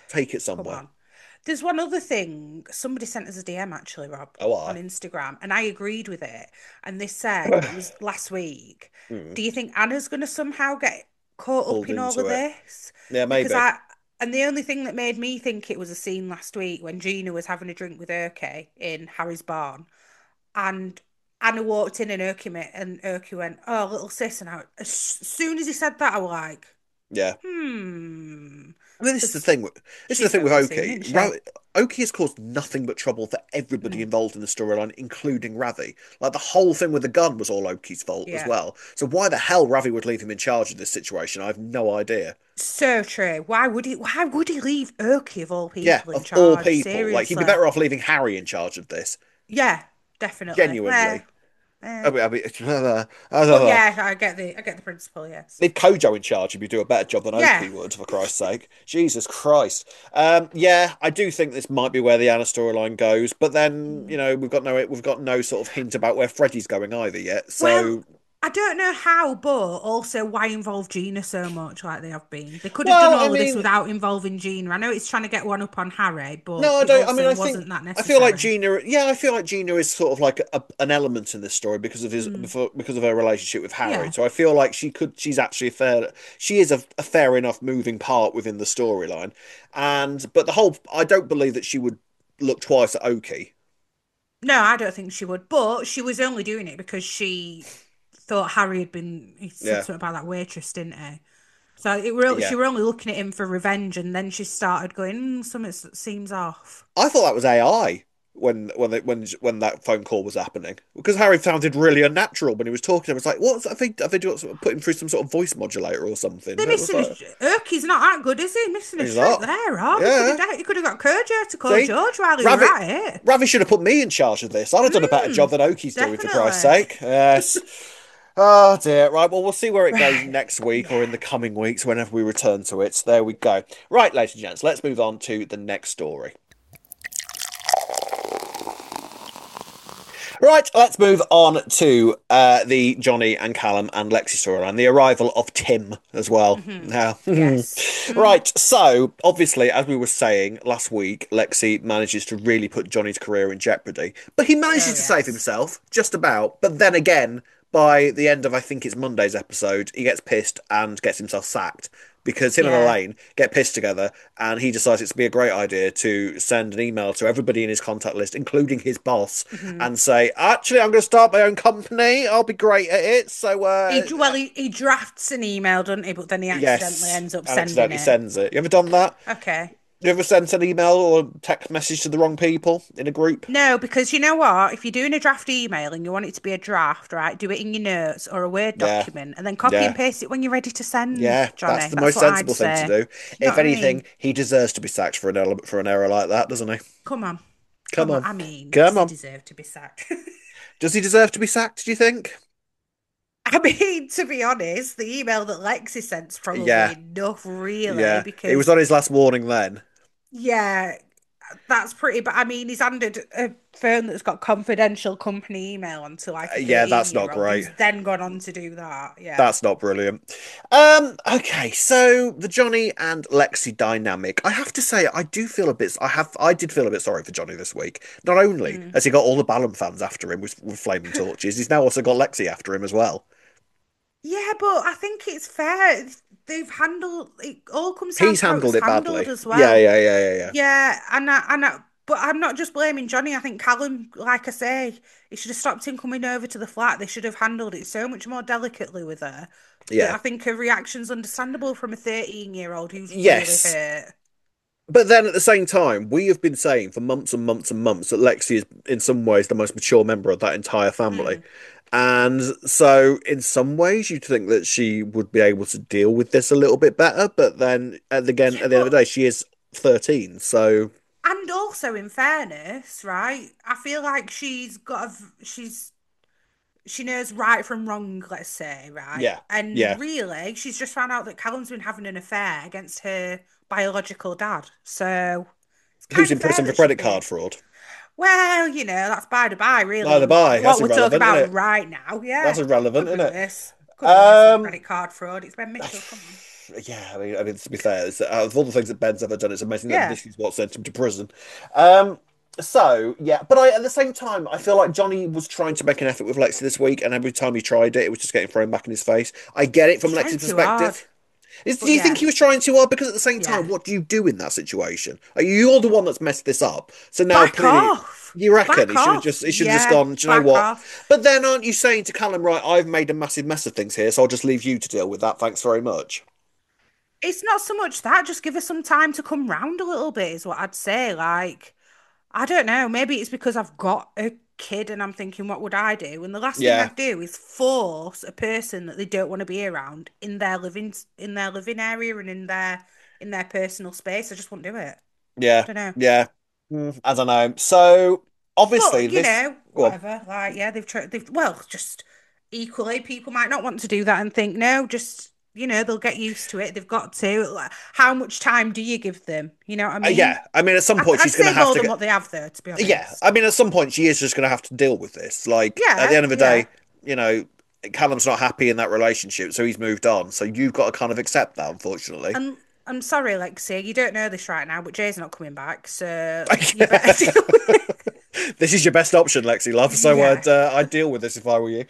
Take it Come somewhere. on. There's one other thing. Somebody sent us a DM actually, Rob, Oh, on I. Instagram, and I agreed with it. And they said it was last week. Hmm. Do you think Anna's going to somehow get caught up Pulled in all into of it. this? Yeah, Because maybe. and the only thing that made me think it was a scene last week when Gina was having a drink with Urki in Harry's barn, and Anna walked in and Urki went, "Oh, little sis," and as soon as he said that, I was like, Yeah. "Hmm," I mean, this is the because thing. This is the she's thing with very soon, Oki. isn't she? Oki has caused nothing but trouble for everybody Mm, involved in the storyline, including Ravi. Like the whole thing with the gun was all Oki's fault as yeah. well. So why the hell Ravi would leave him in charge of this situation, I have no idea. So true. Why would he? Why would he leave Urki of all Yeah, people in of all charge? people, like he'd be Seriously. better off leaving Harry in charge of this. Yeah, definitely. Genuinely. Eh. I mean, But yeah, I get the principle. Yes. leave Kojo in charge, he'd be doing a better job than Yeah. Oki would, for Christ's sake. Jesus Christ. Yeah, I do think this might be where the Anna storyline goes, but then Mm. we've got no sort of hint about where Freddie's going either yet. Well, So, I don't know how, but also why involve Gina so much like they have been. They could have done well, I all of this mean, without involving Gina. I know it's trying to get one up on Harry, but no, I it don't. I mean, also wasn't that I feel like necessary. Gina. Yeah, I feel like Gina is sort of like an element in this story because of Mm. because of her relationship with Harry. Yeah. So I feel like she's actually a fair. She is a fair enough moving part within the storyline, but the whole. I don't believe that she would look twice at Oki. No, I don't think she would. But she was only doing it because she thought Harry had been. He said Yeah, something about that waitress, didn't he? So she yeah. were only looking at him for revenge, and then she started going, something seems off. I thought that was AI when that phone call was happening because Harry sounded really unnatural when he was talking. I was like, "What's? I think put him through some sort of voice modulator or something." They're It was missing like, a Urky's not that good, is he? Missing a he's trick not. there, Rob. Yeah. He could have got Kojo to call See, George while he were Ravi, at it. Ravi should have put me in charge of this. I'd have done a better job Mm, than Oki's doing, for Christ's definitely. sake. Yes. Oh dear. Right. Well, we'll see where it goes Right. next week or Yeah. in the coming weeks, whenever we return to it. There we go. Right, ladies and gents, let's move on to the next story. Right, let's move on to the Johnny and Callum and Lexi storyline, the arrival of Tim as well. Hmm. Now, Yes. Mm. right, so obviously, as we were saying last week, Lexi manages to really put Johnny's career in jeopardy, but he manages Oh, to save yes. himself, just about. But then again, by the end of I think it's Monday's episode, he gets pissed and gets himself sacked because him and Yeah. Elaine get pissed together, and he decides it's to be a great idea to send an email to everybody in his contact list, including his boss, Hmm. and say, "Actually, I'm going to start my own company. I'll be great at it." So, He drafts an email, doesn't he? But then he accidentally yes, ends up and sending accidentally it. sends it. You ever done that? Okay. You ever sent an email or text message to the wrong people in a group? No, because you know what? If you're doing a draft email and you want it to be a draft, right, do it in your notes or a Word Yeah, document and then copy and yeah. paste it when you're ready to send, Yeah, that's Johnny. the That's most what I'd sensible thing to say. do. Do you know If what I mean? anything, he deserves to be sacked for for an error like that, doesn't he? Come on. Come Come on. on. I mean, does Come he on. deserve to be sacked? Does he deserve to be sacked, do you think? I mean, to be honest, the email that Lexi sent's probably Yeah, enough, really, yeah. It was because, on his last warning then. yeah, that's pretty. But I mean, he's handed a phone that's got confidential company email onto like a Yeah, 13 that's not year old great. who's then gone on to do that. Yeah. That's not brilliant. Okay, so the Johnny and Lexi dynamic. I have to say, I did feel a bit sorry for Johnny this week. Not only Mm. has he got all the Ballon fans after him with flaming torches, he's now also got Lexi after him as well. Yeah, but I think it's fair. They've handled it. All comes down He's to how it handled was it handled badly. as Yeah, well. yeah, yeah, yeah, yeah. Yeah, but I'm not just blaming Johnny. I think Callum, like I say, he should have stopped him coming over to the flat. They should have handled it so much more delicately with her. That Yeah. I think her reaction's understandable from a 13-year-old who's really Yes. hurt. But then at the same time, we have been saying for months and months and months that Lexi is in some ways the most mature member of that entire family. Mm. And so in some ways you'd think that she would be able to deal with this a little bit better, but then Yeah, at the end of the but day she is 13. So and also in fairness, right? I feel like she knows right from wrong, let's say, right? yeah. And Yeah. really, she's just found out that Callum's been having an affair against her biological dad. So it's Who's kind of in fair prison for that she'd credit be. card fraud? Well, that's by the by, really. By the by, that's What we're talking irrelevant, isn't about it? right now, That's yeah. irrelevant, Could be isn't it? worse. Could be worse than Um credit card fraud. It's Ben Mitchell, come on. Yeah, I mean, to be fair, out of all the things that Ben's ever done, it's amazing that Yeah. this is what sent him to prison. Um, so yeah, but at the same time, I feel like Johnny was trying to make an effort with Lexi this week, and every time he tried it, it was just getting thrown back in his face. I get it from He's trying Lexi's too hard. perspective. Do But you think yeah, he was trying too hard? Because at the same time, yeah. what do you do in that situation? You're the one that's messed this up. So now Back clearly, off. you reckon Back off. he should have just Yeah, gone, do you know back what? off. But then aren't you saying to Callum, right, I've made a massive mess of things here, so I'll just leave you to deal with that. Thanks very much. It's not so much that, just give us some time to come round a little bit, is what I'd say. Like, I don't know, maybe it's because I've got a kid and I'm thinking, what would I do? And the last thing Yeah, I'd do is force a person that they don't want to be around in their living area and in their personal space. I just won't do it. yeah, Don't know. yeah. I don't know. So obviously But you this. know, Go on. whatever. Like, yeah, they've tried. They've well, just equally, people might not want to do that and think, no, just they'll get used to it. They've got to. Like, how much time do you give them? You know what I mean? Yeah, I mean, at some point I'd she's going say to have more to than get. what they have, though. To be Yeah, honest. I mean, at some point she is just going to have to deal with this. Like at the Yeah, end of the yeah. day, you know, Callum's not happy in that relationship, so he's moved on. So you've got to kind of accept that, unfortunately. And I'm sorry, Lexi, you don't know this right now, but Jay's not coming back, so you better deal with. This is your best option, Lexi love. So Yeah. I'd deal with this if I were you.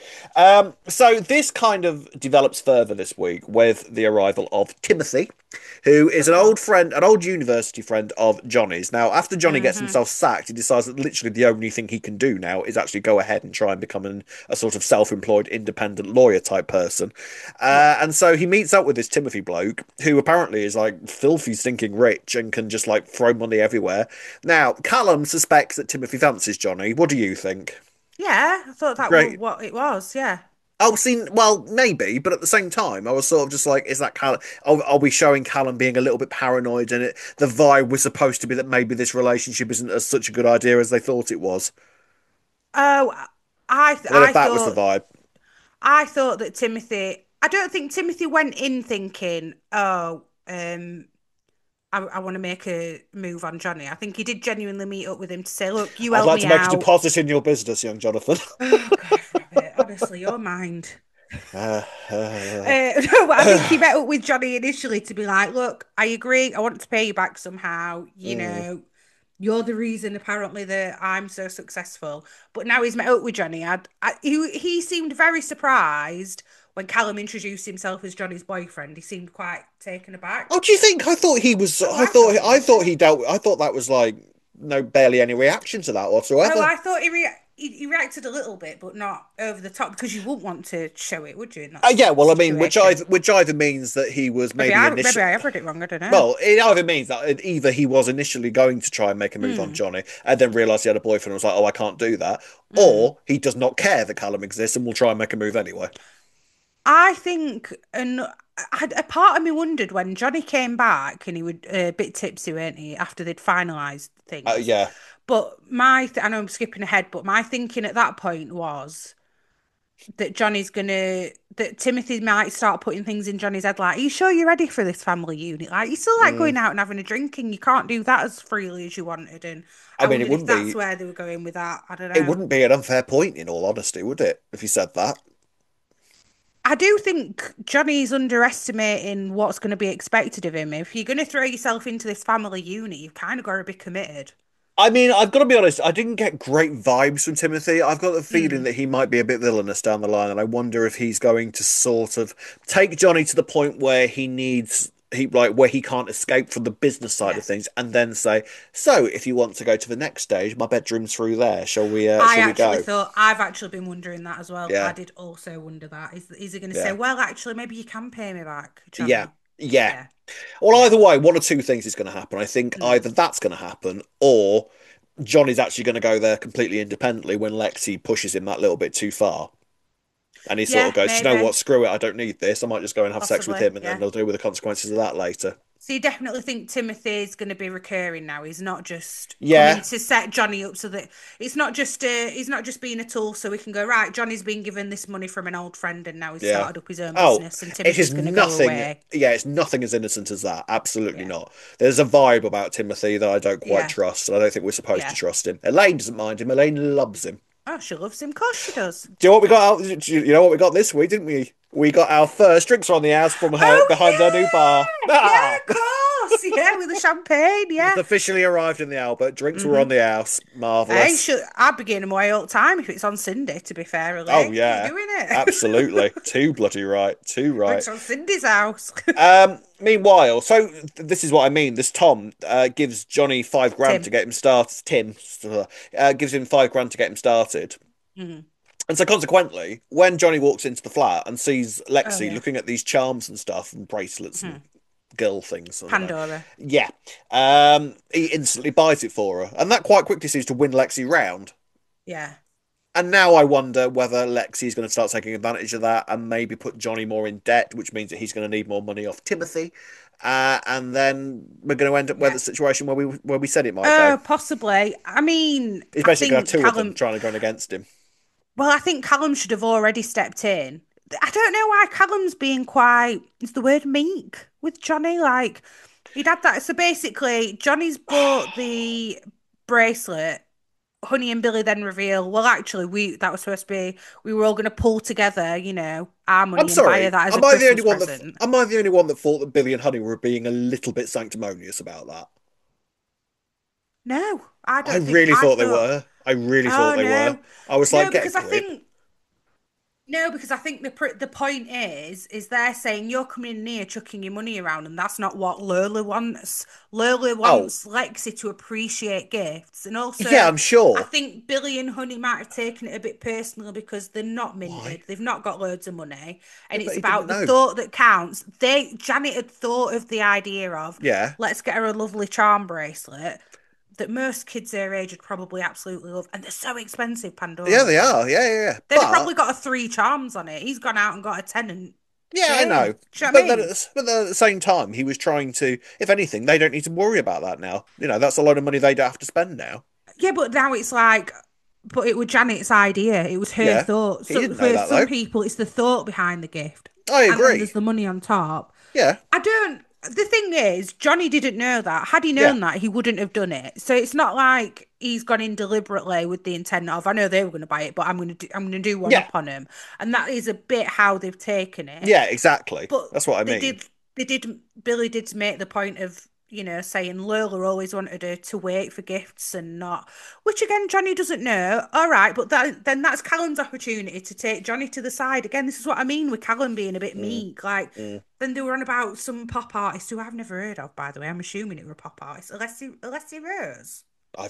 So this kind of develops further this week with the arrival of Timothy, who is Of course. an old university friend of Johnny's. Now, after Johnny gets Hmm. himself sacked, he decides that literally the only thing he can do now is actually go ahead and try and become a sort of self-employed, independent lawyer type person. Yeah. And so he meets up with this Timothy bloke, who apparently is like filthy, stinking rich and can just like throw money everywhere. Now, Callum suspects that Timothy fancies Johnny. What do you think? Yeah, I thought that was Great. what it was. Yeah. Oh, seen well, maybe, but at the same time, I was sort of just like, is that Callum? Are we showing Callum being a little bit paranoid? And the vibe was supposed to be that maybe this relationship isn't as such a good idea as they thought it was. Oh, I don't know if that was the vibe. I thought that Timothy. I don't think Timothy went in thinking, oh, I want to make a move on Johnny. I think he did genuinely meet up with him to say, look, you I'd help like to me make a out. deposit in your business, young Jonathan. Oh God, Rabbit, honestly, your mind. Uh, No, but I think he met up with Johnny initially to be like, look, I agree. I want to pay you back somehow. mm. You're the reason apparently that I'm so successful. But now he's met up with Johnny. He seemed very surprised when Callum introduced himself as Johnny's boyfriend. He seemed quite taken aback. Oh, do you think? I thought he was. Oh, I thought he I did. thought he dealt. I thought that was like no, barely any reaction to that Oh, whatsoever. I thought he reacted a little bit, but not over the top because you wouldn't want to show it, would you, in that Yeah, well, I mean, situation? which either means that he was maybe Maybe initial. I have read it wrong. I don't know. Well, it either means that either he was initially going to try and make a move on Hmm. Johnny, and then realised he had a boyfriend and was like, "Oh, I can't do that," Hmm. or he does not care that Callum exists and will try and make a move anyway. I think, and a part of me wondered when Johnny came back and he was a bit tipsy, weren't he, after they'd finalised things. Yeah, But I know I'm skipping ahead, but my thinking at that point was that that Timothy might start putting things in Johnny's head like, are you sure you're ready for this family unit? Like, you still like mm. going out and having a drink and you can't do that as freely as you wanted. And I I mean, it wondered if wouldn't that's be where they were going with that. I don't it know. wouldn't be an unfair point in all honesty, would it? If you said that. I do think Johnny's underestimating what's going to be expected of him. If you're going to throw yourself into this family unit, you've kind of got to be committed. I mean, I've got to be honest, I didn't get great vibes from Timothy. I've got the feeling Mm, that he might be a bit villainous down the line, and I wonder if he's going to sort of take Johnny to the point where where he can't escape from the business side yeah. of things, and then say, "So, if you want to go to the next stage, my bedroom's through there. Shall we go?" I've actually been wondering that as well. I Yeah, did also wonder that. Is he going to say, yeah, well, actually, maybe you can pay me back, yeah, Johnny? yeah. Yeah, Well, yeah. either way, one or two things is going to happen. I think Mm. either that's going to happen, or Johnny's actually going to go there completely independently when Lexi pushes him that little bit too far. And he sort Yeah, of goes, you know maybe. what, screw it, I don't need this. I might just go and have sex with Possibly. him and then Yeah. they'll deal with the consequences of that later. So you definitely think Timothy's going to be recurring now. He's not just coming Yeah, to set Johnny up so that he's not just being a tool so we can go, right, Johnny's been given this money from an old friend and now he's yeah. started up his own Oh, business and it Timothy's is going to go nothing. away. Yeah, it's nothing as innocent as that. Absolutely Yeah. not. There's a vibe about Timothy that I don't quite Yeah. trust, and I don't think we're supposed to Yeah. trust him. Elaine doesn't mind him. Elaine loves him. Oh, she loves him. Of course she does. Do you know what we got out? You know what we got this week, didn't we? We got our first drinks on the house from her Oh behind her new bar. yeah, yeah, Ah! of course, yeah, with the champagne, It's yeah. officially arrived in the Albert. Drinks were on Mm-hmm. the house. Hey, Marvellous. I'd be getting away all the time if it's on Cindy. To be fair, Oh, Elaine, keep yeah. doing it. Absolutely. Too bloody right. Too right. Drinks on Cindy's house. Meanwhile, so this is what I mean. This Tom gives Johnny 5 grand to Tim. get him started. Tim gives him 5 grand to get him started. Mm-hmm. And so consequently, when Johnny walks into the flat and sees Oh Lexi yeah. looking at these charms and stuff and bracelets Hmm. and girl things, I don't know. Pandora. Yeah. He instantly buys it for her. And that quite quickly seems to win Lexi round. Yeah. And now I wonder whether Lexi's going to start taking advantage of that and maybe put Johnny more in debt, which means that he's going to need more money off Timothy. And then we're going to end up with Yeah. a situation where we said it might go. Possibly. I mean, He's I basically going to think have two of them Callum. trying to go against him. Well, I think Callum should have already stepped in. I don't know why Callum's being quite, is the word meek with Johnny? Like, he'd had that. So basically, Johnny's bought the bracelet. Honey and Billy then reveal, well, actually, that was supposed to be, we were all going to pull together, our I'm money and buy her sorry. that as a Am I the only Christmas one that present. am I the only one that thought that Billy and Honey were being a little bit sanctimonious about that? No, I I don't think, really I thought they thought, were. I really thought oh, they were. no. I was like, No, get a because I grip. think No, because I think the point is they're saying you're coming in here chucking your money around, and that's not what Lola wants. Lola Oh, wants Lexi to appreciate gifts, and yeah, also I'm I sure. think Billy and Honey might have taken it a bit personally because they're not Why? minted, they've not got loads of money, Yeah, and but it's he didn't about the know. thought that counts. Janet had thought of the idea of Yeah. let's get her a lovely charm bracelet that most kids their age would probably absolutely love, and they're so expensive, Yeah, Pandora they are. ones. Yeah, yeah, yeah. They'd have probably got a three charms on it. He's gone out and got a tenant Yeah, I chain. know. Do you know what I mean? But then at the same time, he was trying to, if anything, they don't need to worry about that now. That's a lot of money they don't have to spend now. Yeah, but now it's like, but it was Janet's idea. It was her Yeah. thought. He So didn't know for that some though. people, it's the thought behind the gift, I and then there's agree. the money on top. Yeah. I don't. The thing is, Johnny didn't know that. Had he Yeah. known that, he wouldn't have done it. So it's not like he's gone in deliberately with the intent of, I know they were going to buy it, but I'm going to do one Yeah. up on him. And that is a bit how they've taken it. Yeah, exactly. But That's what I they mean. did they did Billy did make the point of, saying Lola always wanted her to wait for gifts and not, which again Johnny doesn't know. All right, but then that's Callum's opportunity to take Johnny to the side. Again, this is what I mean with Callum being a bit Mm, meek. Like, mm. then they were on about some pop artist who I've never heard of, by the way. I'm assuming it were a pop artist. Alessi Rose. I've,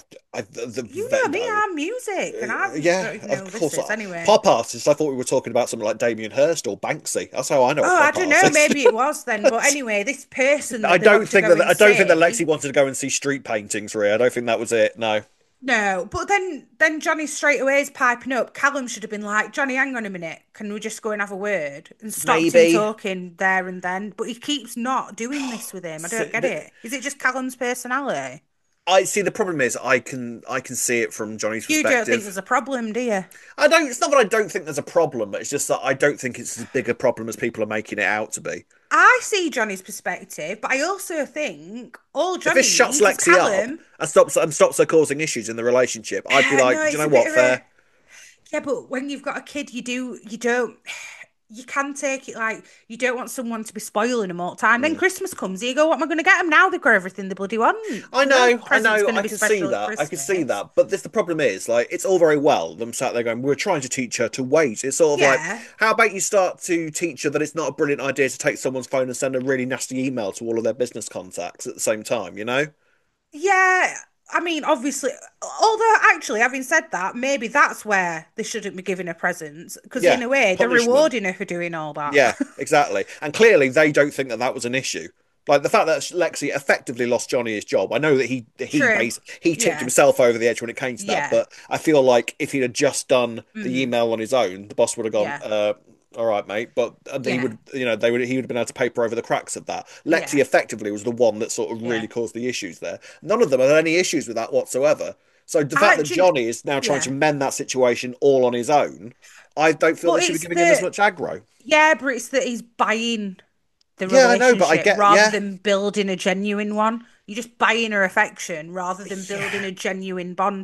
You know me, no. I'm music, and I Yeah, don't even know of who this course. is anyway. Pop artists. I thought we were talking about something like Damien Hirst or Banksy. That's how I know a Oh, I pop don't know. artist. Maybe it was then. But anyway, this person I that they don't want to think go that and Lexi see. wanted to go and see street paintings. Really, I don't think that was it. No, No, but then Johnny straight away is piping up. Callum should have been like, Johnny, hang on a minute. Can we just go and have a word? And stopped him maybe. talking there and then. But he keeps not doing this with him. I So, don't get it. Is it just Callum's personality? I see. The problem is, I can see it from Johnny's You don't think perspective. there's a problem, do you? I don't. It's not that I don't think there's a problem, but it's just that I don't think it's as big a problem as people are making it out to be. I see Johnny's perspective, but I also think all If this Johnny shuts needs is Lexi up Callum. and stops her causing issues in the relationship, I'd be No, like, do you it's know a bit what? of a Fair. yeah, but when you've got a kid, you don't you can take it like you don't want someone to be spoiling them all the time. Then Mm. Christmas comes, you go, what am I going to get them now? They've got everything they bloody want. I No know, I present's know, going to I be can see special at that, I can see Christmas. that, but the problem is, like, it's all very well them sat there going, we're trying to teach her to wait. It's sort of like, Yeah, how about you start to teach her that it's not a brilliant idea to take someone's phone and send a really nasty email to all of their business contacts at the same time, you know? yeah. I mean, obviously, although actually, having said that, maybe that's where they shouldn't be giving her presents because in Yeah, a way they're punishment. rewarding her for doing all that. Yeah, exactly. And clearly they don't think that that was an issue. Like the fact that Lexi effectively lost Johnny his job. I know that True. he tipped Yeah. himself over the edge when it came to that, Yeah. but I feel like if he'd have just done the Mm. email on his own, the boss would have gone, Yeah. all right, mate. But he Yeah. would, he would have been able to paper over the cracks of that. Lexi Yeah. effectively was the one that sort of Yeah. really caused the issues there. None of them had any issues with that whatsoever. So the fact I, that do you- Johnny is now trying yeah. to mend that situation all on his own, I don't feel they But should be it's giving him as the much aggro. Yeah, but it's that he's buying the Yeah, I know, but I relationship get, rather yeah, than building a genuine one. You're just buying her affection rather than yeah. building a genuine bond.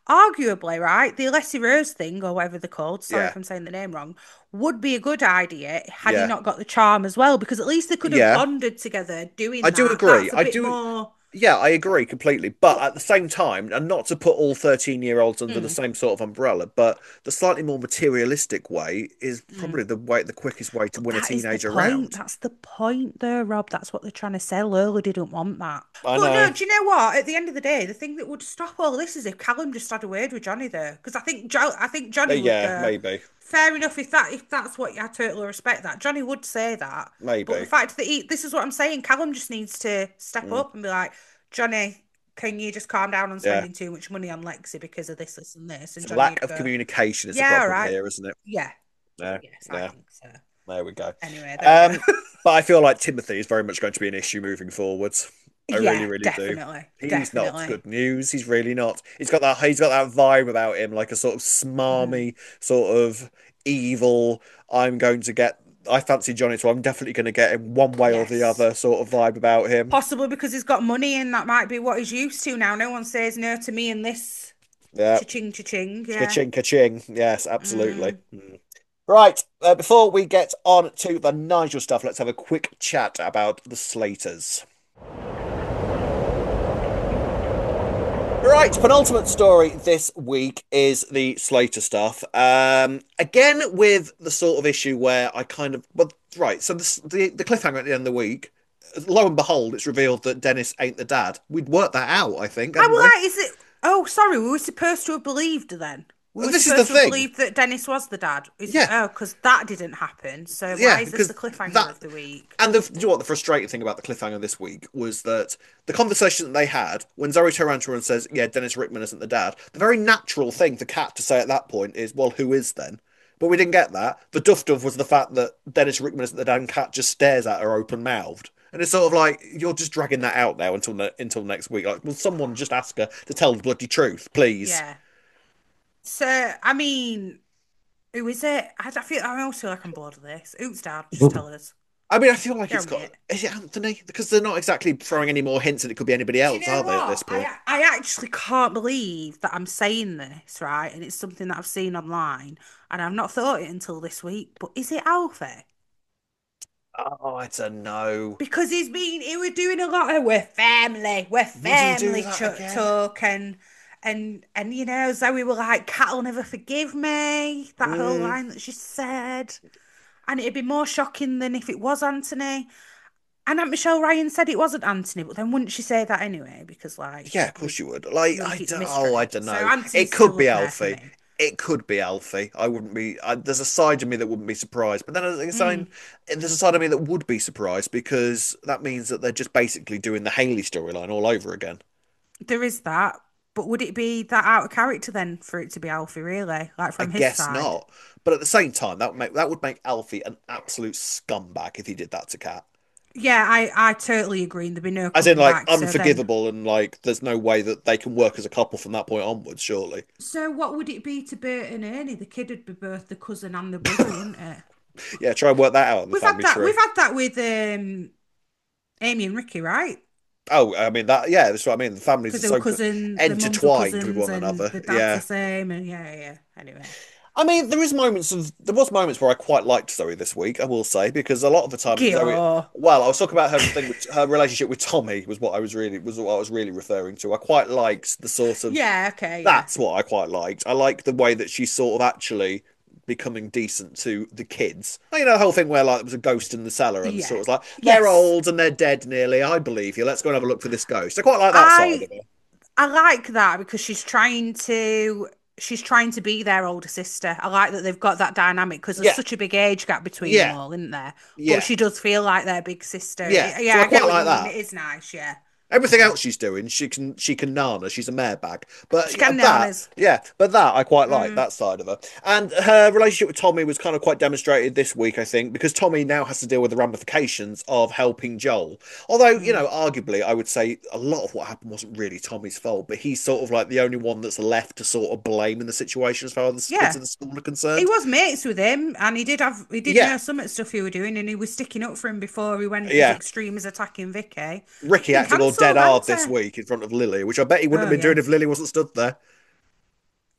arguably, right, the Alessi Rose thing, or whatever they're called, sorry Yeah, if I'm saying the name wrong, would be a good idea had he yeah, not got the charm as well, because at least they could have yeah. bonded together I doing do that. agree. That's a I bit do. more. Yeah, I agree completely. But But at the same time, and not to put all 13-year-olds under the mm, same sort of umbrella, but the slightly more materialistic way is mm. probably the quickest way to But win a that is the teenager point. around. That's the point there, Rob. That's what they're trying to sell. Lola didn't want that. I But know. no, do you know what? At the end of the day, the thing that would stop all this is if Callum just had a word with Johnny there. Because I think Johnny would Yeah, go, maybe. fair enough, if that's what I totally respect that. Johnny would say that. But the Maybe. fact that this is what I'm saying, Callum just needs to step Mm, up and be like, Johnny, can you just calm down on yeah. spending too much money on Lexi because of this, and this? And So Johnny lack would of go, communication is the yeah, all problem right. here, isn't it? Yeah. Yeah, Yes, I yeah. think so. There we go. Anyway, there we go. Um, but I feel like Timothy is very much going to be an issue moving forwards. I really, Yeah, really do. definitely, He's not definitely. good news. He's really not. He's got that vibe about him, like a sort of Mm. smarmy, sort of evil. I'm going to get. I fancy Johnny, so I'm definitely going to get him one way or the Yes. other. Sort of vibe about him. Possibly because he's got money and that might be what he's used to now. No one says no to me in this Yeah, cha-ching, cha-ching. Yeah. ka-ching, ka-ching. Yes, absolutely. Mm. Right. Before we get on to the Nigel stuff, let's have a quick chat about the Slaters. Right, penultimate story this week is the Slater stuff. Again with the sort of issue where I kind of right. So the cliffhanger at the end of the week, lo and behold, it's revealed that Dennis ain't the dad. We'd worked that out, I think, I hadn't we? was like, is it? Oh, sorry. We were supposed to have believed then. We were This is the supposed to have thing. believed that Dennis was the dad. Is Yeah, oh, because that didn't happen. So why yeah, is this because the cliffhanger that of the week? and you know what the frustrating thing about the cliffhanger this week was that the conversation that they had when Zoe turns around and says, "Yeah, Dennis Rickman isn't the dad." The very natural thing for Kat to say at that point is, "Well, who is then?" But we didn't get that. The duff duff was the fact that Dennis Rickman isn't the dad, and Kat just stares at her open mouthed. And it's sort of like you're just dragging that out now until next week. Like, will someone just ask her to tell the bloody truth, please? Yeah. So I mean, who is it? I also feel like I'm bored of this. Who's dad? Just tell us. I mean, I feel like Get it's on with got. it. Is it Anthony? Because they're not exactly throwing any more hints that it could be anybody Do you else, know are they, at this what? point? I actually can't believe that I'm saying this, right? And it's something that I've seen online, and I've not thought it until this week. But is it Alfie? Oh, it's a no. Because he was doing a lot of we're Would he do family that again? talk, and you know, Zoe were like, "Cat'll never forgive me." That whole Mm, line that she said, and it'd be more shocking than if it was Anthony. And Aunt Michelle Ryan said it wasn't Anthony, but then wouldn't she say that anyway? Because like yeah, of we course you would. Like, want to I keep the don't. Oh, I mystery. don't So know. It Anthony's could still be up there for Alfie. me. It could be Alfie. I wouldn't be. There's a side of me that wouldn't be surprised, but then Mm, there's a side of me that would be surprised because that means that they're just basically doing the Haley storyline all over again. there is that, but would it be that out of character then for it to be Alfie? Really, like I from his guess side? not. But at the same time, that would make Alfie an absolute scumbag if he did that to Kat. Yeah, I totally agree. And there'd be no As in, coming like, back. So then, unforgivable, and like, there's no way that they can work as a couple from that point onwards, surely. so what would it be to Bert and Ernie? The kid would be both the cousin and the brother, wouldn't it? Yeah, try and work that out on the We've had family that. tree. We've had that with Amy and Ricky, right? Oh, I mean yeah, that's what I mean. The families Because are they were so cousin, the mums were intertwined with cousins, one and another. the dad's the Yeah. same, and yeah, yeah. Anyway, I mean, there was moments where I quite liked Zoe this week, I will say, because a lot of the time Zoe, Gio. well, I was talking about her relationship with Tommy was what I was really referring to. I quite liked the sort of Yeah, okay, yeah. that's what I quite liked. I like the way that she's sort of actually becoming decent to the kids. You know, the whole thing where like there was a ghost in the cellar and Yeah. sort of like they're Yes. old and they're dead nearly. I believe you. Let's go and have a look for this ghost. I quite like that side I of it. I like that because she's trying to be their older sister. I like that they've got that dynamic because there's Yeah, such a big age gap between them yeah, all, isn't there? But yeah, she does feel like their big sister. yeah. So Yeah, I I get quite what you like mean. It that. is nice, yeah. Everything else she's doing, she can nana. She's a marebag, but She yeah, can be honest. that I quite like Mm, that side of her. And her relationship with Tommy was kind of quite demonstrated this week, I think, because Tommy now has to deal with the ramifications of helping Joel. Although, mm. arguably, I would say a lot of what happened wasn't really Tommy's fault, but he's sort of like the only one that's left to sort of blame in the situation as far as the kids Yeah. at the school are He concerned. was mates with him, and he did Yeah, know some of the stuff he was doing, and he was sticking up for him before he went as yeah. extreme as attacking Vicky. Ricky Been acted all dead cancelled, hard hasn't this he? week in front of Lily, which I bet he wouldn't Oh have been yeah. doing if Lily wasn't stood there.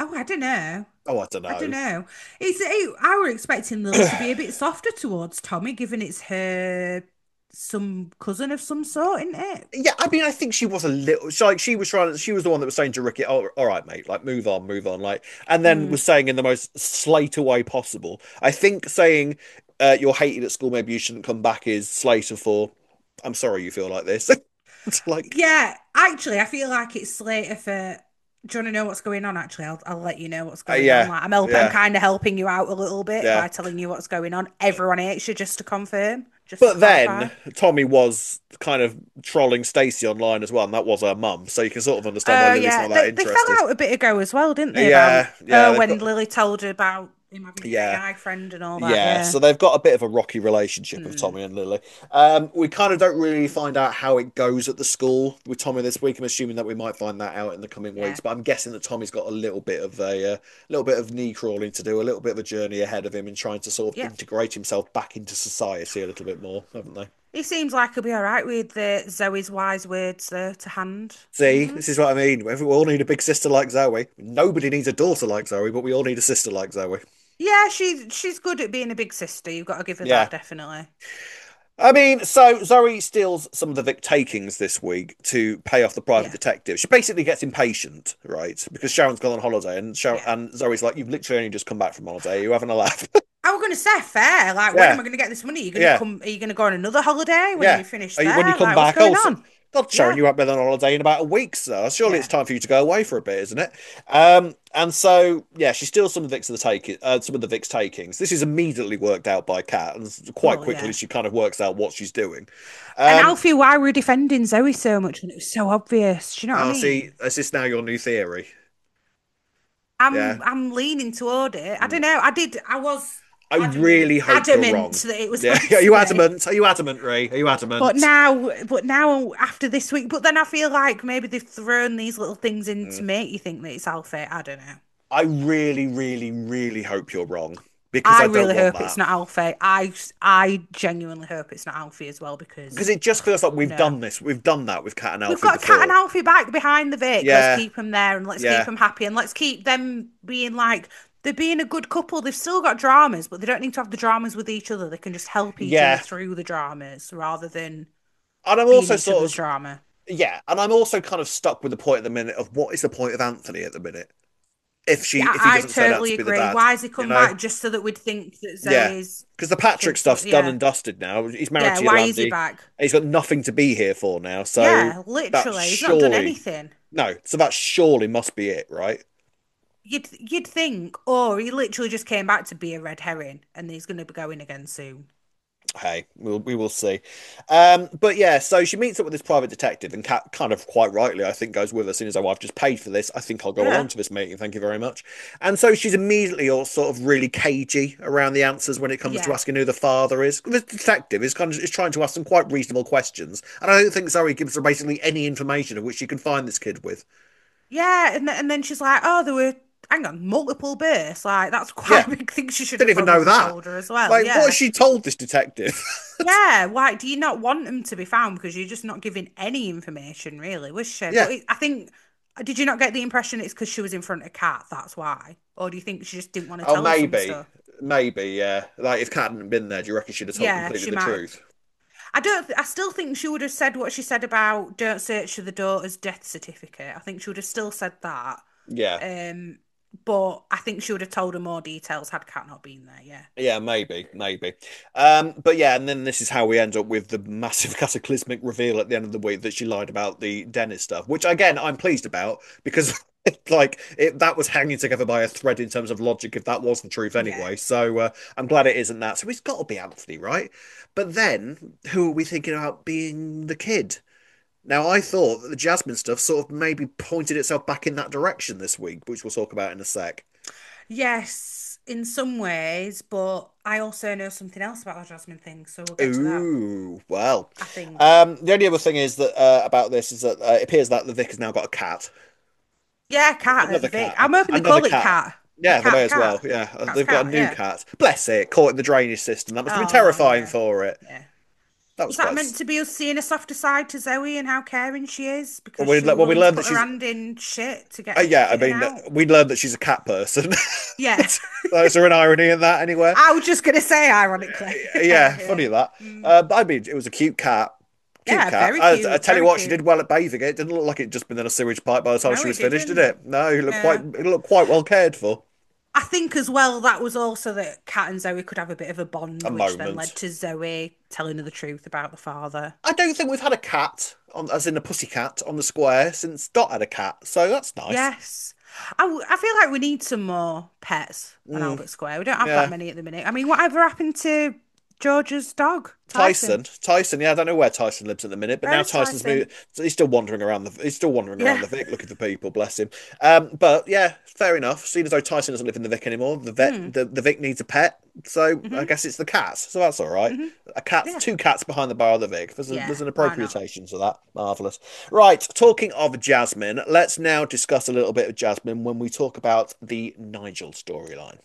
Oh, I don't know. Oh, I don't I don't know. know. I were expecting Lily to be a bit softer towards Tommy, given it's her some cousin of some sort, isn't it? Yeah, I mean, I think she was a little like she was trying. She was the one that was saying to Ricky, "Oh, all right, mate, like move on," like, and then Mm. was saying in the most Slater way possible. I think saying you're hated at school, maybe you shouldn't come back is Slater for. I'm sorry you feel like this. It's like, Yeah, actually, I feel like it's Slater for. Do you want to know what's going on? Actually, I'll let you know what's going on. yeah, Like I'm yeah, kind of helping you out a little bit yeah. by telling you what's going on. Everyone hates you, just to confirm, just to But clarify. then Tommy was kind of trolling Stacey online as well, and that was her mum, so you can sort of understand why Oh Lily's yeah, not that they fell interested. out a bit ago as well, didn't they? About Yeah, yeah, they've when got Lily told her about him having an yeah. AI friend and all that. Yeah, Yeah. so they've got a bit of a rocky relationship of Hmm. Tommy and Lily. We kind of don't really find out how it goes at the school with Tommy this week. I'm assuming that we might find that out in the coming Yeah. weeks, but I'm guessing that Tommy's got a little bit of knee crawling to do, a little bit of a journey ahead of him in trying to sort of Yeah. integrate himself back into society a little bit more, haven't they? He seems like he'll be all right with Zoe's wise words there to hand. See, Hmm. this is what I mean. We all need a big sister like Zoe. Nobody needs a daughter like Zoe, but we all need a sister like Zoe. Yeah, she's good at being a big sister. You've got to give her Yeah. that, definitely. I mean, so Zoe steals some of the Vic takings this week to pay off the private Yeah. detective. She basically gets impatient, right? Because Sharon's gone on holiday, and Yeah. Zoe's like, "You've literally only just come back from holiday. Are you having a laugh?" I was going to say fair. Like, when am Yeah, I going to get this money? Are you going to yeah, come? Are you going to go on another holiday when yeah. you finish Are you, when you there? come Like, what's back, going also, on? God, Sharon, Yeah. you haven't been on holiday in about a week, so surely it's Yeah. time for you to go away for a bit, isn't it? And so yeah, she steals some of the Vic's takings. This is immediately worked out by Kat, and quite Well, quickly yeah. she kind of works out what she's doing. And Um, Alfie, why were we defending Zoe so much when it was so obvious? Do you know what I oh, see, mean? is this now your new theory? Yeah. I'm leaning toward it. I don't know. I was I adamant really hope you're adamant wrong. that it was Yeah, are you Alfie. adamant? Are you adamant, Ray? Are you But adamant? now after this week, but then I feel like maybe they've thrown these little things in Mm. to make you think that it's Alfie. I don't know. I really, really, really hope you're wrong because I I don't really want hope it's that. not Alfie. I genuinely hope it's not Alfie as well Because because it just feels like we've no. done this. We've done that with Cat and We've Alfie got Cat and before. Alfie back behind the Vic. Let's Yeah, keep them there and let's keep yeah, them happy and let's keep them being like they're being a good couple. They've still got dramas, but they don't need to have the dramas with each other. They can just help each other yeah. through the dramas rather than And I'm being also each sort other's of drama. yeah, and I'm also kind of stuck with the point at the minute of what is the point of Anthony at the minute Yeah, if he I doesn't turn out totally to be the agree. dad, Why has he you come know? back just so that we'd think that Yeah, Zoe's because the Patrick kid's got stuff's done yeah. and dusted now. He's married Yeah, to why is he Yolandi. back? He's got nothing to be here for now. So Yeah, that literally. He's not done surely anything. no. So that surely must be it, right? You'd think, or he literally just came back to be a red herring and he's gonna be going again soon. Hey, we will see. But yeah, so she meets up with this private detective, and Kat kind of quite rightly, I think, goes with her. As soon as oh, I've just paid for this, I think I'll go Yeah. along to this meeting. Thank you very much. And so she's immediately all sort of really cagey around the answers when it comes to Yeah. asking who the father is. The detective is kind of is trying to ask some quite reasonable questions, and I don't think Zoe gives her basically any information of which she can find this kid with. Yeah, and then she's like, "Oh, there were hang on, multiple births. Like that's quite Yeah, a big thing. She should didn't have even know probably that. told her as well. Like, what has Yeah, she told this detective? yeah. Why do you not want them to be found? Because you're just not giving any information, really, was she? Yeah. But I think, did you not get the impression it's because she was in front of Cat? That's why, or do you think she just didn't want to Oh, tell her some maybe, stuff? maybe, yeah. Like, if Kat hadn't been there, do you reckon she'd have told Yeah, completely she the might. truth? I don't. I still think she would have said what she said about don't search for the daughter's death certificate. I think she would have still said that. Yeah. Um, but I think she would have told her more details had Cat not been there. Yeah. Yeah, maybe, maybe. But yeah, and then this is how we end up with the massive cataclysmic reveal at the end of the week that she lied about the Dennis stuff, which again I'm pleased about because that was hanging together by a thread in terms of logic if that was the truth Yeah. anyway. So I'm glad it isn't that. So it's got to be Anthony, right? But then who are we thinking about being the kid? Now I thought that the Jasmine stuff sort of maybe pointed itself back in that direction this week, which we'll talk about in a sec. Yes, in some ways, but I also know something else about the Jasmine thing, so we'll get to that. Ooh, well. I think. The only other thing is that about this is that it appears that the Vic has now got a cat, Yeah, Cat at the another Vic. cat, I'm hoping they another call it cat. Cat. A Yeah, they may as well. cat. Yeah, Cat's they've got a cat, new yeah. cat. Bless it, caught in the drainage system. That must have been Oh, terrifying yeah. for it. Yeah. That was Was that quite. meant to be us seeing a softer side to Zoe and how caring she is Well, because she was we willing to learned that put her she's. hand in shit to get Yeah, I fitting mean, out? we learned that she's a cat person. Yeah. Is there an irony in that anywhere? I was just gonna say, ironically. Yeah, Yeah. funny that. Mm. But I mean, it was a cute cat. Cute Yeah, cat. very I cute, tell you very what, she cute. did well at bathing it. It didn't look like it'd just been in a sewage pipe by the time No, she was it finished, did didn't. it? No, No. it looked quite well cared for. I think as well that was also that Kat and Zoe could have a bit of a bond, A which then led moment. to Zoe telling her the truth about the father. I don't think we've had a cat, as in a pussy cat, on the square since Dot had a cat, so that's nice. Yes. I feel like we need some more pets on Mm, Albert Square. We don't have that yeah. many at the minute. I mean, whatever happened to George's dog, Tyson? Tyson. Yeah, I don't know where Tyson lives at the minute, but Where now is Tyson's Tyson? moved. So he's still wandering around the. He's still wandering around Yeah. the Vic looking for people. Bless him. But yeah, fair enough. Seeing as though Tyson doesn't live in the Vic anymore, Hmm. the Vic needs a pet, so I Hmm. guess it's the cats. So that's all right. Hmm. A cat, Yeah. two cats behind the bar of the Vic. Yeah. There's an Why not? appropriation to that. Marvelous. Right. Talking of Jasmine, let's now discuss a little bit of Jasmine when we talk about the Nigel storyline.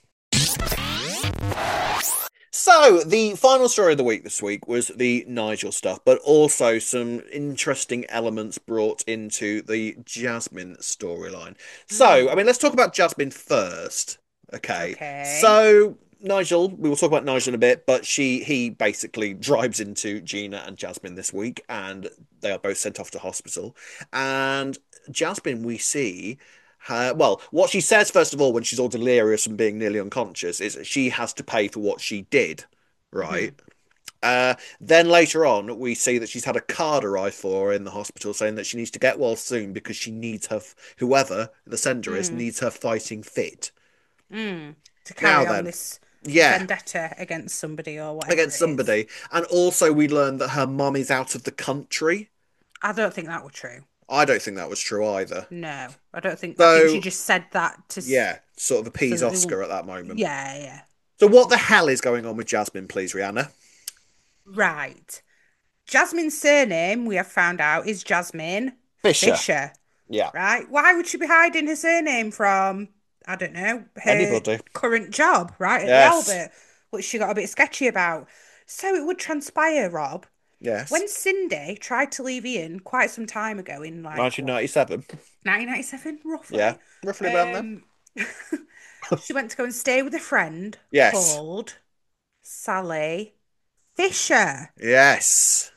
So, the final story of the week this week was the Nigel stuff, but also some interesting elements brought into the Jasmine storyline. So, I mean, let's talk about Jasmine first. Okay. Okay. So, Nigel, we will talk about Nigel in a bit, but he basically drives into Gina and Jasmine this week, and they are both sent off to hospital. And Jasmine, we see well, what she says first of all when she's all delirious and being nearly unconscious is that she has to pay for what she did, Hmm. right? Then later on, we see that she's had a card arrive for her in the hospital saying that she needs to get well soon because she needs her, whoever the sender is, Hmm. needs her fighting fit. Hmm. To Now carry on then, this yeah, vendetta against somebody or whatever against it is. somebody. And also, we learned that her mum is out of the country. I don't think that were true. I don't think that was true either. No, I don't think. I think she So, just said that to yeah, sort of so appease that they will. Oscar at that moment. Yeah, yeah. So, what the hell is going on with Jasmine, please, Rihanna? Right. Jasmine's surname, we have found out, is Jasmine Fisher. Fisher. Yeah. Right? Why would she be hiding her surname from, I don't know, her Anybody. current job, right, at the Yes. Albert, which she got a bit sketchy about. So it would transpire, Rob, Yes. when Cindy tried to leave Ian quite some time ago in like what, 1997. 1997, Yeah. roughly. Roughly around there. Um, she went to go and stay with a friend Yes. called Sally Fisher. Yes.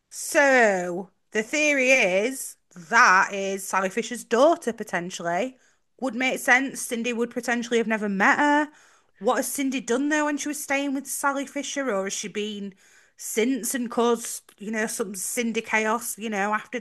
So the theory is that is Sally Fisher's daughter potentially. Would make sense. Cindy would potentially have never met her. What has Cindy done though when she was staying with Sally Fisher, or has she been since and caused, some Cindy chaos, after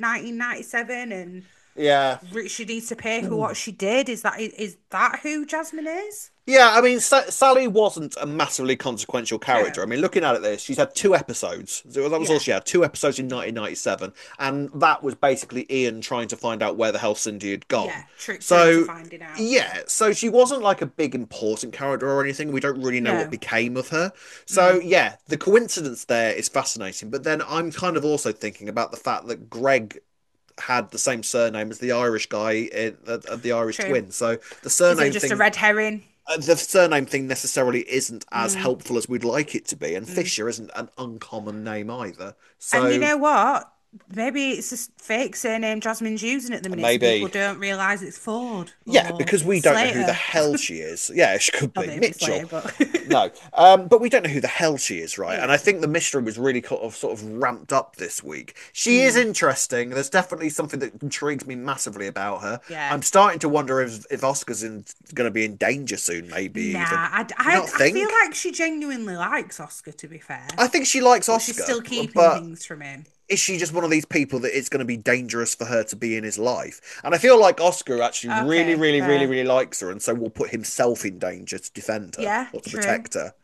1997 and Yeah. she needs to pay for what she did? Is that who Jasmine is? Yeah, I mean, Sally wasn't a massively consequential character. I No. mean, looking at it, she's had two episodes. So that was all Yeah. she had, two episodes in 1997. And that was basically Ian trying to find out where the hell Cindy had gone. Yeah. Tricked her into So, finding out. Yeah. yeah, so she wasn't like a big important character or anything. We don't really know what No. became of her. So, Mm. yeah, the coincidence there is fascinating. But then I'm kind of also thinking about the fact that Greg had the same surname as the Irish guy in the Irish True. twin. So the Is it surname just a thing red herring? the surname thing necessarily isn't as Mm. helpful as we'd like it to be, and Mm. Fisher isn't an uncommon name either. And you So know what? Maybe it's a fake surname Jasmine's using at the minute, so people maybe, don't realise it's Ford yeah, or because we don't know who the Slater. hell she is. Yeah, she could Not be that it'd be Slater, Mitchell. but No, but we don't know who the hell she is, right? And I yeah. think the mystery was really sort of ramped up this week. She is Mm. interesting. There's definitely something that intrigues me massively about her. Yeah. I'm starting to wonder if Oscar's going to be in danger soon, maybe Nah, even. I, Do you I, not I feel think? like she genuinely likes Oscar, to be fair. I think she likes But she's Oscar, still keeping but things from him. is she just one of these people that it's going to be dangerous for her to be in his life? And I feel like Oscar actually really, Okay, really, really, fair. really likes her, and so will put himself in danger to defend her Yeah, or to true. protect her.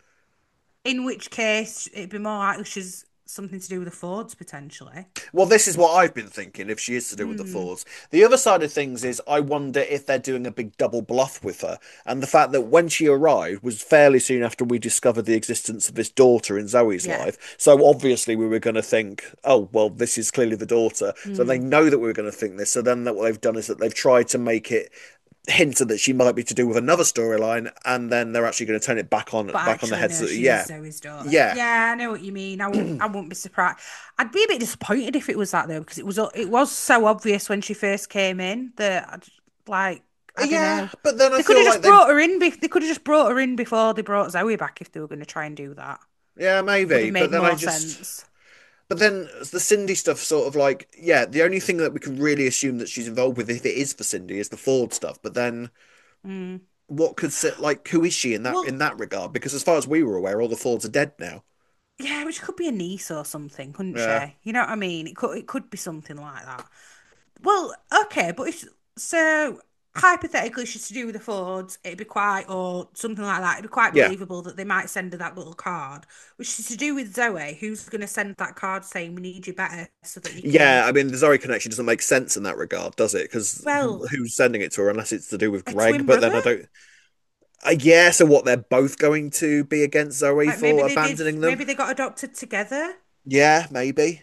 In which case, it'd be more likely she's something to do with the Fords, potentially. Well, this is what I've been thinking if she is to do with the Mm. Fords. The other side of things is I wonder if they're doing a big double bluff with her. And the fact that when she arrived was fairly soon after we discovered the existence of this daughter in Zoe's Yeah. life. So obviously we were going to think, oh, well, this is clearly the daughter. So they Mm. know that we were going to think this. So then what they've done is that they've tried to make it hinted that she might be to do with another storyline, and then they're actually going to turn it But back on the actually, head. no, So she is yeah, Zoe's daughter. yeah, Yeah, I know what you mean. I wouldn't be surprised. I'd be a bit disappointed if it was that though, because it was so obvious when she first came in that like I don't yeah. know. But then I They could feel have like just they've, brought her in. They could have just brought her in before they brought Zoe back if they were going to try and do that. yeah, Would maybe. have But made then I more just, sense. but then the Cindy stuff, sort of like, yeah, the only thing that we can really assume that she's involved with, if it is for Cindy, is the Ford stuff. But then, Mm. what could sit like, who is she Well, in that regard? Because as far as we were aware, all the Fords are dead now. yeah, which could be a niece or something, couldn't Yeah, she? You know what I mean? It could be something like that. Well, okay, but if so, hypothetically, she's to do with the Fords, it'd be quite, or something like that. It'd be quite yeah, believable that they might send her that little card, which is to do with Zoe. Who's going to send that card saying we need you better so that you can? yeah. I mean, the Zoe connection doesn't make sense in that regard, does it? Because Well, who's sending it to her unless it's to do with a Greg? twin But brother. then I don't. Yeah, so what? They're both going to be against Zoe Like maybe for they did. abandoning them? Maybe they got adopted together. Yeah, maybe,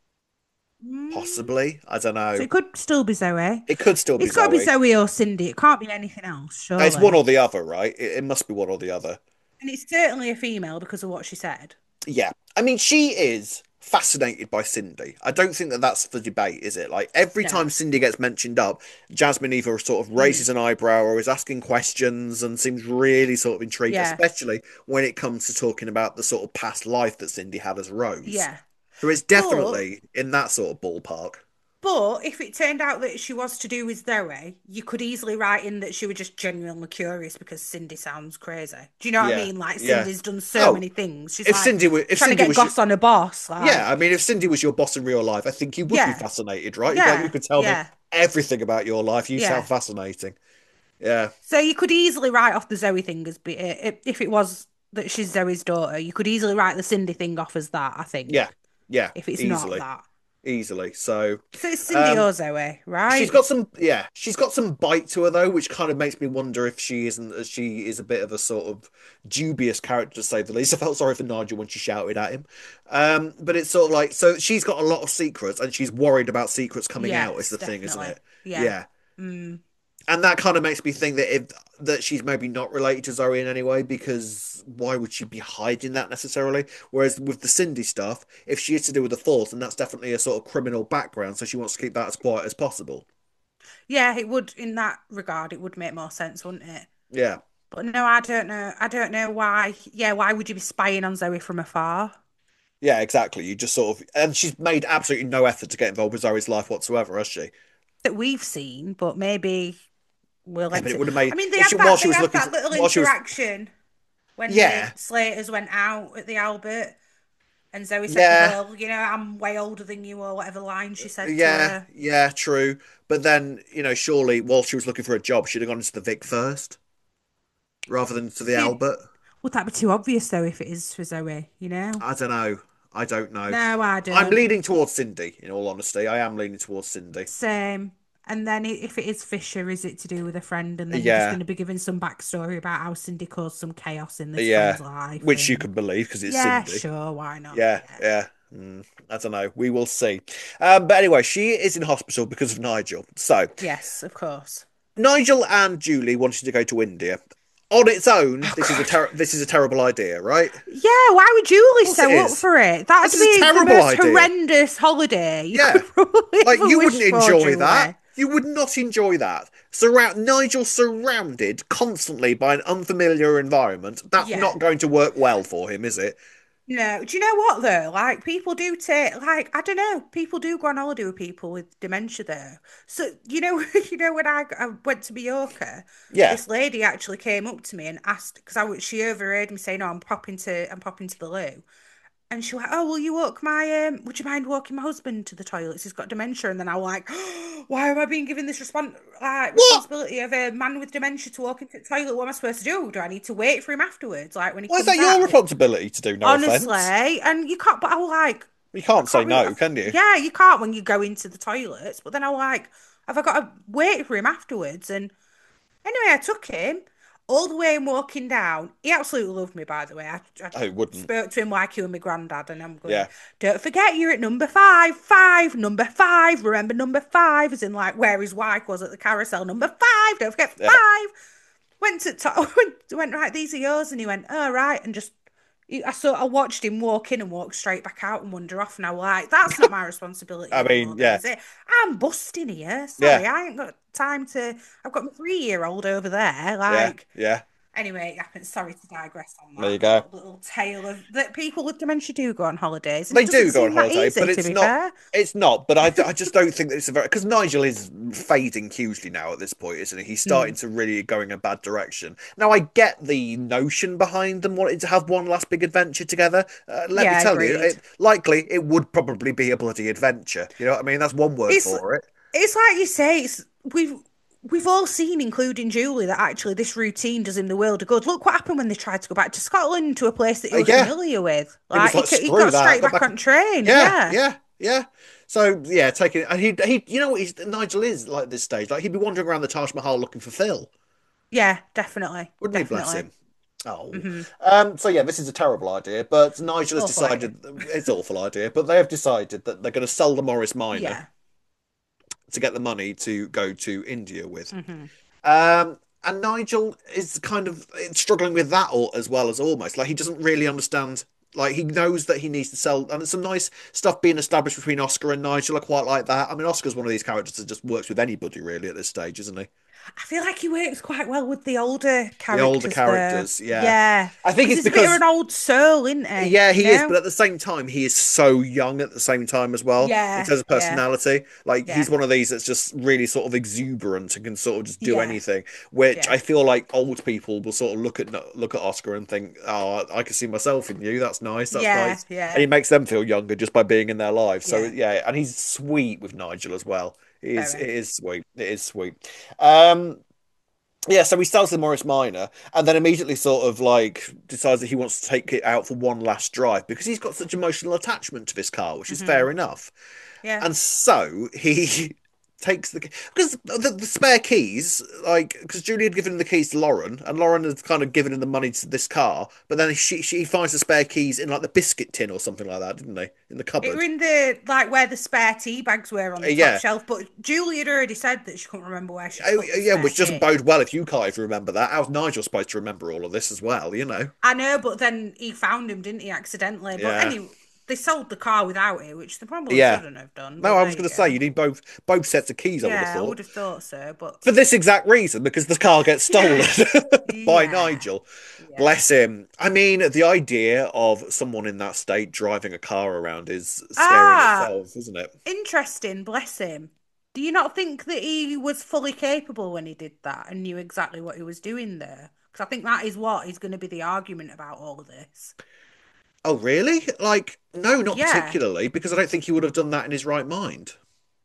Mm. possibly. I don't So know. it could still be Zoe. It could still be It's got to be Zoe. Zoe or Cindy. It can't be anything else, It's one surely. or the other, right? It must be one or the other. And it's certainly a female because of what she said. Yeah. I mean, she is fascinated by Cindy. I don't think that that's the debate, is it? Like, every No. time Cindy gets mentioned up, Jasmine either sort of Mm. raises an eyebrow or is asking questions and seems really sort of intrigued, Yeah. especially when it comes to talking about the sort of past life that Cindy had as Rose. Yeah. So it's But definitely in that sort of ballpark. But if it turned out that she was to do with Zoe, you could easily write in that she was just genuinely curious because Cindy sounds crazy. Do you know what I Yeah, mean? Like yeah. Cindy's done so Oh, many things. She's like if trying to Cindy get was goss on her boss. yeah, I Like, mean, if Cindy was your boss in real life, I think you would be yeah, fascinated, right? You'd be like, you yeah, could tell me yeah, everything about your life. You sound yeah. fascinating. Yeah, So you could easily write off the Zoe thing as if it was that she's Zoe's daughter. You could easily write the Cindy thing off as that. I yeah, think yeah, if it's not easily, that. easily. So, So it's Cindy um, or Zoe, right? she's got some bite to her though, which kind of makes me wonder if she is a bit of a sort of dubious character to say the least. I felt sorry for Nigel when she shouted at him. But it's sort of like, so she's got a lot of secrets and she's worried about secrets coming out is Yes, the thing, isn't definitely. it? Yeah. Yeah. Mm. And that kind of makes me think that if that she's maybe not related to Zoe in any way, because why would she be hiding that necessarily? Whereas with the Cindy stuff, if she is to do with the Force, then that's definitely a sort of criminal background, so she wants to keep that as quiet as possible. Yeah, it would, in that regard, it would make more sense, wouldn't it? Yeah. But no, I don't know. I don't know why. Yeah, why would you be spying on Zoe from afar? Yeah, exactly. You just sort of, and she's made absolutely no effort to get involved with Zoe's life whatsoever, has she? That we've seen, but maybe we'll Yeah, but it enter. would have I made mean, if she while she they was had looking that for little while she was interaction when the yeah, Slaters went out at the Albert, and Zoe said to yeah, her, "You know, I'm way older than you," or whatever line she said to yeah, her. yeah, true. But then, surely while she was looking for a job, she'd have gone into the Vic first rather than to the See, Albert. would that be too obvious though if it is for Zoe? You know? I don't know. I don't know. No, I I'm don't. leaning towards Cindy, in all honesty. I am leaning towards Cindy. Same. And then if it is Fisher, is it to do with a friend? And then you're just Yeah, going to be giving some backstory about how Cindy caused some chaos in this yeah. friend's life. Which you And can believe because it's yeah, Cindy. sure, why not? Yeah, Yeah. yeah. I don't know. We will see. But anyway, she is in hospital because of Nigel. So Yes, of course. Nigel and Julie wanted to go to India. On its own, Oh God. this is a terrible idea, right? Of Yeah, why would Julie course it so up is. for it? This That'd is a be the terrible most idea. horrendous holiday you Yeah. could probably Like ever you wouldn't wish for, enjoy that. Julie. You would not enjoy that. Nigel surrounded constantly by an unfamiliar environment. That's Yeah. not going to work well for him, is it? No, do you know what though? Like people do take like I don't know, people do go on holiday with people with dementia though. So you know when I went to Mallorca, Yeah. this lady actually came up to me and asked because she overheard me saying, "No, I'm popping to the loo," and she went, "Oh, will you walk my would you mind walking my husband to the toilets? He's got dementia." And then I was like, "Why am I being given this What? responsibility of a man with dementia to walk into the toilet? What am I supposed to do? Do I need to wait for him afterwards, like when he Why is that comes your out?" responsibility to do? No offense. Honestly, and you can't. But I was like, You I can't say can't really. no, can you? Yeah, you can't when you go into the toilets. But then I was like, have I got to wait for him afterwards? And anyway, I took him. all the way I'm walking down. He absolutely loved me, by the way. I I wouldn't. spoke to him like you were my granddad, and I'm going, Yeah, don't forget you're at number five, five, number five. Remember number five, as in like where his wife was at the carousel. Number five, don't forget yeah. five. Went to top, went right. These are yours, and he went, oh right, and just. I watched him walk in and walk straight back out and wander off, and I was like, "That's not my responsibility I anymore, mean, then, yeah, is it? I'm busting here. yeah, Sorry, I ain't got time to. I've got my 3 year old over there. yeah, Like, yeah. anyway, sorry to digress on There that you go. little tale of that people with dementia do go on holidays, and it They doesn't do go on seem that holiday, easy, but to it's be not. fair. It's not. But I just don't think that it's a very because Nigel is fading hugely now at this point, isn't he? He's Hmm. starting to really go in a bad direction. Now I get the notion behind them wanting to have one last big adventure together. Let me Yeah, tell you, agreed. likely it would probably be a bloody adventure. You know what I mean? That's one word It's for it. it's like you say, we've all seen, including Julie, that actually this routine does him the world of good. Look what happened when they tried to go back to Scotland, to a place that he was Yeah, familiar with. it was Like like he screw got that. straight Got back back. on train. Yeah, Yeah, yeah, yeah. So yeah, taking and he you know what Nigel is like at this stage. Like he'd be wandering around the Taj Mahal looking for Phil, yeah, definitely, wouldn't he? Bless definitely. him. Oh, Hmm. so yeah, this is a terrible idea, but Nigel has Awful idea. decided it's an awful idea, but they have decided that they're going to sell the Morris Minor Yeah. to get the money to go to India with. Hmm. And Nigel is kind of struggling with that all, as well as almost like he doesn't really understand. Like he knows that he needs to sell, and there's some nice stuff being established between Oscar and Nigel. I quite like that. I mean, Oscar's one of these characters that just works with anybody really at this stage, isn't he? I feel like he works quite well with the older The older characters, though. characters, yeah. Yeah, I think because it's he's a bit of because an old soul, isn't he? yeah, You he is, know? but at the same time, he is so young at the same time as well in Yeah, terms of yeah, personality. Like yeah, he's one of these that's just really sort of exuberant and can sort of just do yeah, anything, which yeah, I feel like old people will sort of look at Oscar and think, "Oh, I can see myself in you. That's nice. That's yeah, nice." And yeah, he makes them feel younger just by being in their lives. So yeah. yeah, and he's sweet with Nigel as well. It Very. is sweet. It is sweet. Um yeah, so he sells the Morris Minor and then immediately sort of like decides that he wants to take it out for one last drive because he's got such emotional attachment to this car, which is Hmm. fair enough. Yeah. And so he takes because the spare keys, like because Julie had given him the keys to Lauren, and Lauren had kind of given him the money to this car, but then she finds the spare keys in like the biscuit tin or something like that, didn't they? In the It were cupboard. in the like where the spare tea bags were on the top Yeah. shelf, but Julie had already said that she couldn't remember where she'd Oh, put the yeah, spare which doesn't key. bode well if you can't even remember that. How's Nigel supposed to remember all of this as well, you know? I know, but then he found him, didn't he, accidentally? But Yeah. anyway, they sold the car without it, which they probably Yeah. shouldn't have done. No, But I there was you going to say go. you need both sets of keys. I would have Yeah, I thought would have thought so, but for this exact reason because the car gets stolen yeah, by yeah, Nigel. yeah. Bless him. I mean, the idea of someone in that state driving a car around is scary in Ah, itself, isn't it? interesting. Bless him. Do you not think that he was fully capable when he did that and knew exactly what he was doing there? Because I think that is what is going to be the argument about all of this. Oh, really? Like, no, not Yeah. particularly, because I don't think he would have done that in his right mind.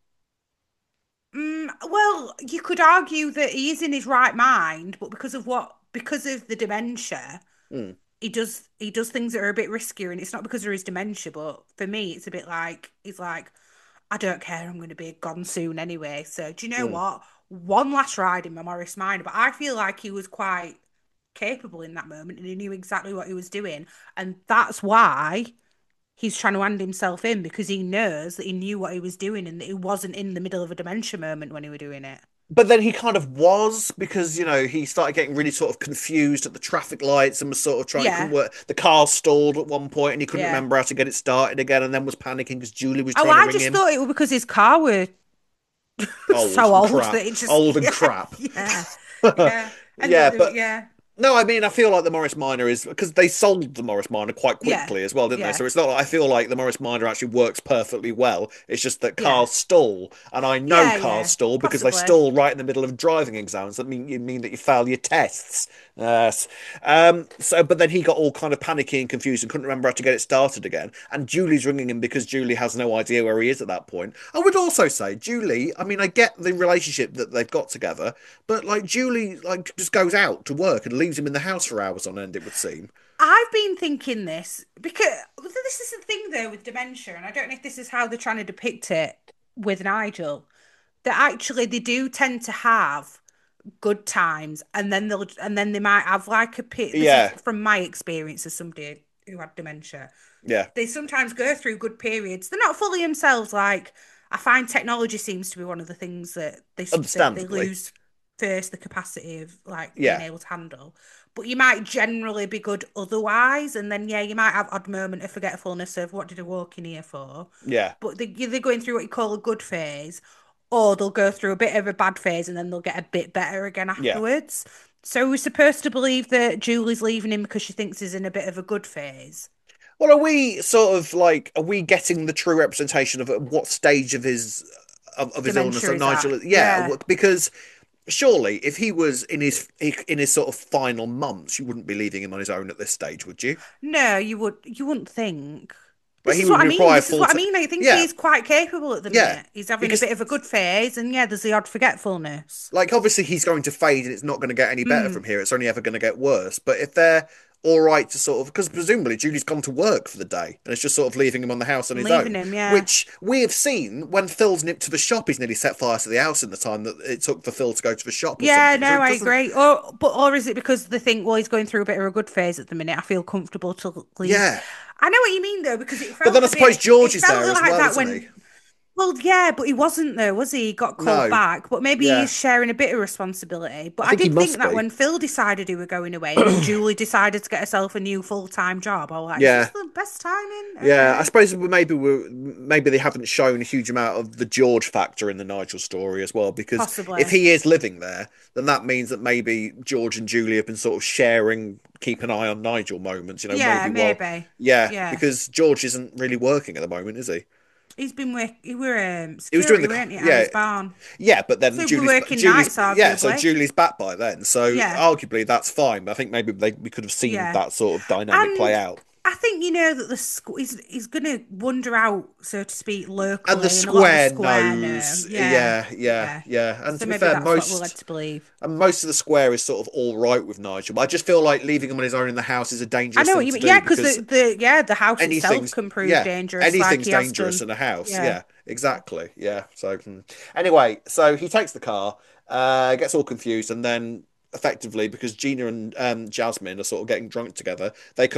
Well, you could argue that he is in his right mind, but because of the dementia, Hmm. he does things that are a bit riskier, and it's not because of his dementia, but for me, it's a bit like he's like, I don't care, I'm going to be gone soon anyway. So do you know Hmm. what? One last ride in my Morris Minor, but I feel like he was quite capable in that moment, and he knew exactly what he was doing, and that's why he's trying to hand himself in because he knows that he knew what he was doing and that he wasn't in the middle of a dementia moment when he were doing it. But then he kind of was because he started getting really sort of confused at the traffic lights and was sort of trying he couldn't Yeah, work. The car stalled at one point and he couldn't yeah. remember how to get it started again, and then was panicking because Julie was Oh, trying to I ring just him. thought it was because his car were Old so and old crap, that it just old and yeah, crap. yeah, yeah. And Yeah, that but yeah, no, I mean, I feel like the Morris Minor is because they sold the Morris Minor quite yeah, quickly as well, didn't they? yeah, So it's not like I feel like the Morris Minor actually works perfectly well. It's just that yeah, cars stall, and I know yeah, cars yeah. stall because they Possibly. stall right in the middle of driving exams. That mean that you fail your tests. Yes. So, but then he got all kind of panicky and confused and couldn't remember how to get it started again. And Julie's ringing him because Julie has no idea where he is at that point. I would also say Julie. I mean, I get the relationship that they've got together, but like Julie, like just goes out to work and leaves him in the house for hours on end. It would seem. I've been thinking this because this is the thing though with dementia, and I don't know if this is how they're trying to depict it with Nigel, that actually they do tend to have good times, and then they might have like a pit. This is Yeah, from my experience as somebody who had dementia. yeah, They sometimes go through good periods. They're not fully themselves. Like I find technology seems to be one of the things that they understandably. lose first, the capacity of like being Yeah, able to handle. But you might generally be good otherwise, and then yeah, you might have odd moment of forgetfulness of what did I walk in here for. yeah, But they're going through what you call a good phase, or they'll go through a bit of a bad phase and then they'll get a bit better again yeah. afterwards. So we're supposed to believe that Julie's leaving him because she thinks he's in a bit of a good phase. Well, are we sort of like, are we getting the true representation of at what stage of his illness Dementia that is that? Nigel? Yeah, Yeah. because surely if he was in his sort of final months, you wouldn't be leaving him on his own at this stage, would you? No, you wouldn't think. But This he is would what I mean. require This is full what I time. mean. I think Yeah, he's quite capable at the yeah, minute. He's having a because bit of a good phase, and yeah, there's the odd forgetfulness. like obviously he's going to fade and it's not going to get any better Hmm. from here. It's only ever going to get worse. But if they're all right to sort of, because presumably Julie's gone to work for the day and it's just sort of leaving him on the house on his Leaving own, him, yeah. which we have seen when Phil's nipped to the shop, he's nearly set fire to the house in the time that it took for Phil to go to the shop or Yeah, something. So no, it I doesn't, agree. Or is it because they think, well, he's going through a bit of a good phase at the minute. I feel comfortable to leave. yeah. I know what you mean though, because But then I suppose George it is felt there as like well, that isn't he? when, well, yeah, but he wasn't though, was he? He got called No. back, but maybe Yeah. he's sharing a bit of responsibility. I But I think he did think must that be. when Phil decided he were going away, and then Julie decided to get herself a new full-time job, I was like, is this Yeah. the best timing? Yeah, I Okay, suppose maybe they haven't shown a huge amount of the George factor in the Nigel story as well, because if possibly. he is living there, then that means that maybe George and Julie have been sort of sharing keep an eye on Nigel moments, Yeah, maybe while maybe. yeah, Yeah, because George isn't really working at the moment, is he? he were He was doing security, the weren't he, at yeah, his barn? yeah, but So then he'd be working nights, So arguably. Julie's back by then, so Yeah, arguably that's fine. But I think maybe we could have seen yeah. that sort of dynamic play And out. I think you know that the school he's going to wander out, so to speak, And the locally, and a lot of the square square know. knows, Yeah, yeah, yeah, yeah. yeah. And So to be maybe fair, that's what we're led to believe. most of the square is sort of all right with Nigel. But I just feel like leaving him on his own in the house is a I dangerous know what thing you to mean. do Yeah, because because the house itself anything's can prove yeah, dangerous, like anything's he has dangerous done. in a house. Yeah. Yeah, exactly. Yeah. So anyway, so he takes the car, gets all confused, and then effectively because Gina and Jasmine are sort of getting drunk together,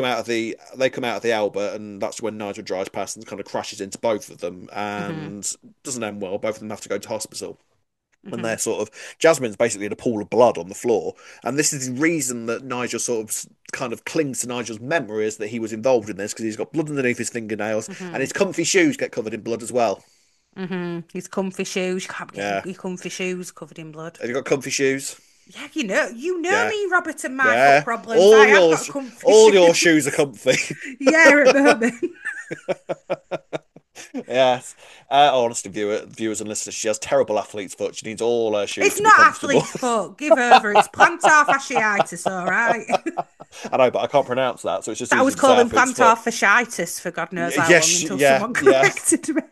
they come out of the Albert, and that's when Nigel drives past and kind of crashes into both of them, Mhm. and doesn't end well. Both of them have to go to hospital. And they're Mhm. sort of Jasmine's basically in a pool of blood on the floor, and this is the reason that Nigel sort of kind of clings to Nigel's memory is that he was involved in this because he's got blood underneath his fingernails, and Mhm. his comfy shoes get covered in blood as well. Mhm. His comfy shoes. You can't get Yeah, your comfy shoes covered in blood. have you got comfy shoes? Yeah, you know Yeah, me, Robert, and my foot yeah. problems. I have got comfy All your shoes are shoes. comfy. Yeah, at the moment. Yes. Honestly, viewers and listeners, she has terrible athlete's foot. She needs all her shoes It's to be not comfortable. athlete's foot. Give over. It's plantar fasciitis, all right. I know, but I can't pronounce that, so it's just I easy was to say calling athlete's plantar foot. fasciitis for God knows how long Yes, until yeah, someone yeah. corrected me.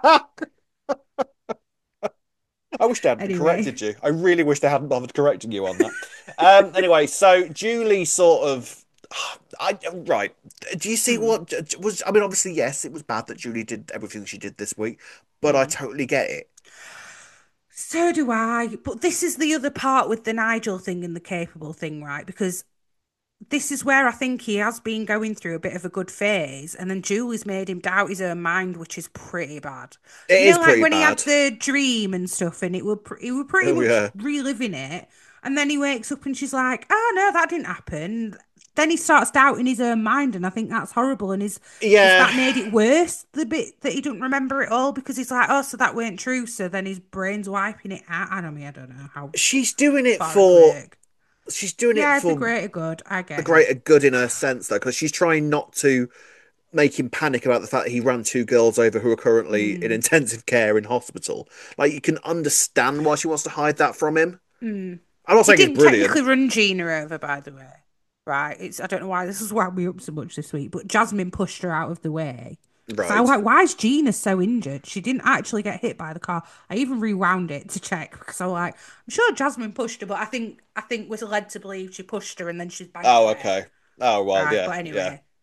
I wish they hadn't Anyway. corrected you. I really wish they hadn't bothered correcting you on that. Anyway, so Julie sort of, right. Do you see Hmm. what was? I mean, obviously, yes, it was bad that Julie did everything she did this week, but I Hmm. totally get it. So do I. But this is the other part with the Nigel thing and the capable thing, right? Because this is where I think he has been going through a bit of a good phase, and then Julie's made him doubt his own mind, which is pretty bad. It You is know, like pretty when he had bad. the dream and stuff, and he were pretty Oh much yeah, reliving it, and then he wakes up and she's like, "Oh no, that didn't happen." Then he starts doubting his own mind, and I think that's horrible. And is yeah. that made it worse? The bit that he don't remember it all because he's like, "Oh, so that weren't true." So then his brain's wiping it out. I don't know how She's doing it far it for. works. She's doing it Yeah, the for greater good. I the get it. greater good in her sense, though, because she's trying not to make him panic about the fact that he ran two girls over who are currently in Mm. intensive care in hospital. Like you can understand why she wants to hide that from him. Mm. I'm not He saying he's didn't technically brilliant, run Gina over, by the way. Right? It's I don't know why this has wound me up so much this week, but Jasmine pushed her out of the way. Because I was right? like, why is Gina so injured? She didn't actually get hit by the car. I even rewound it to check because I was like, I'm sure Jasmine pushed her, but I think was led to believe she pushed her and then she's banged her Oh, head. okay. Oh well, Right, yeah, but yeah. anyway.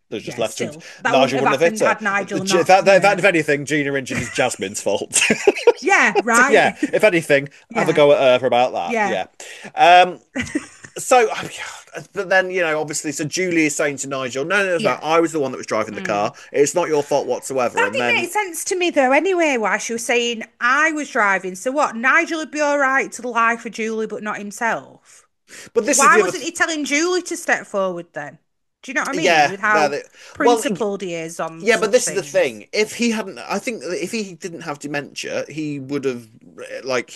There's just Yeah, left to still. That wouldn't Nigel have wouldn't have hit happened her. had Nigel If not, if anything, Gina injured is Jasmine's fault. Yeah, Yeah, right. if anything, have a Yeah. go at her about that. Yeah. Yeah. Um, so, but then, obviously, so Julie is saying to Nigel, no, no, no, Yeah. I was the one that was driving the Mm. car. It's not your fault whatsoever. That And didn't then, make sense to me though, anyway, why she was saying I was driving. So what? Nigel would be all right to lie for Julie, but not himself. but this is Why the other, wasn't he telling Julie to step forward then? Do you know what I mean? yeah, With no, how well, principled he is on yeah, but such this is the things. thing. If he hadn't, I think that if he didn't have dementia, he would have, like,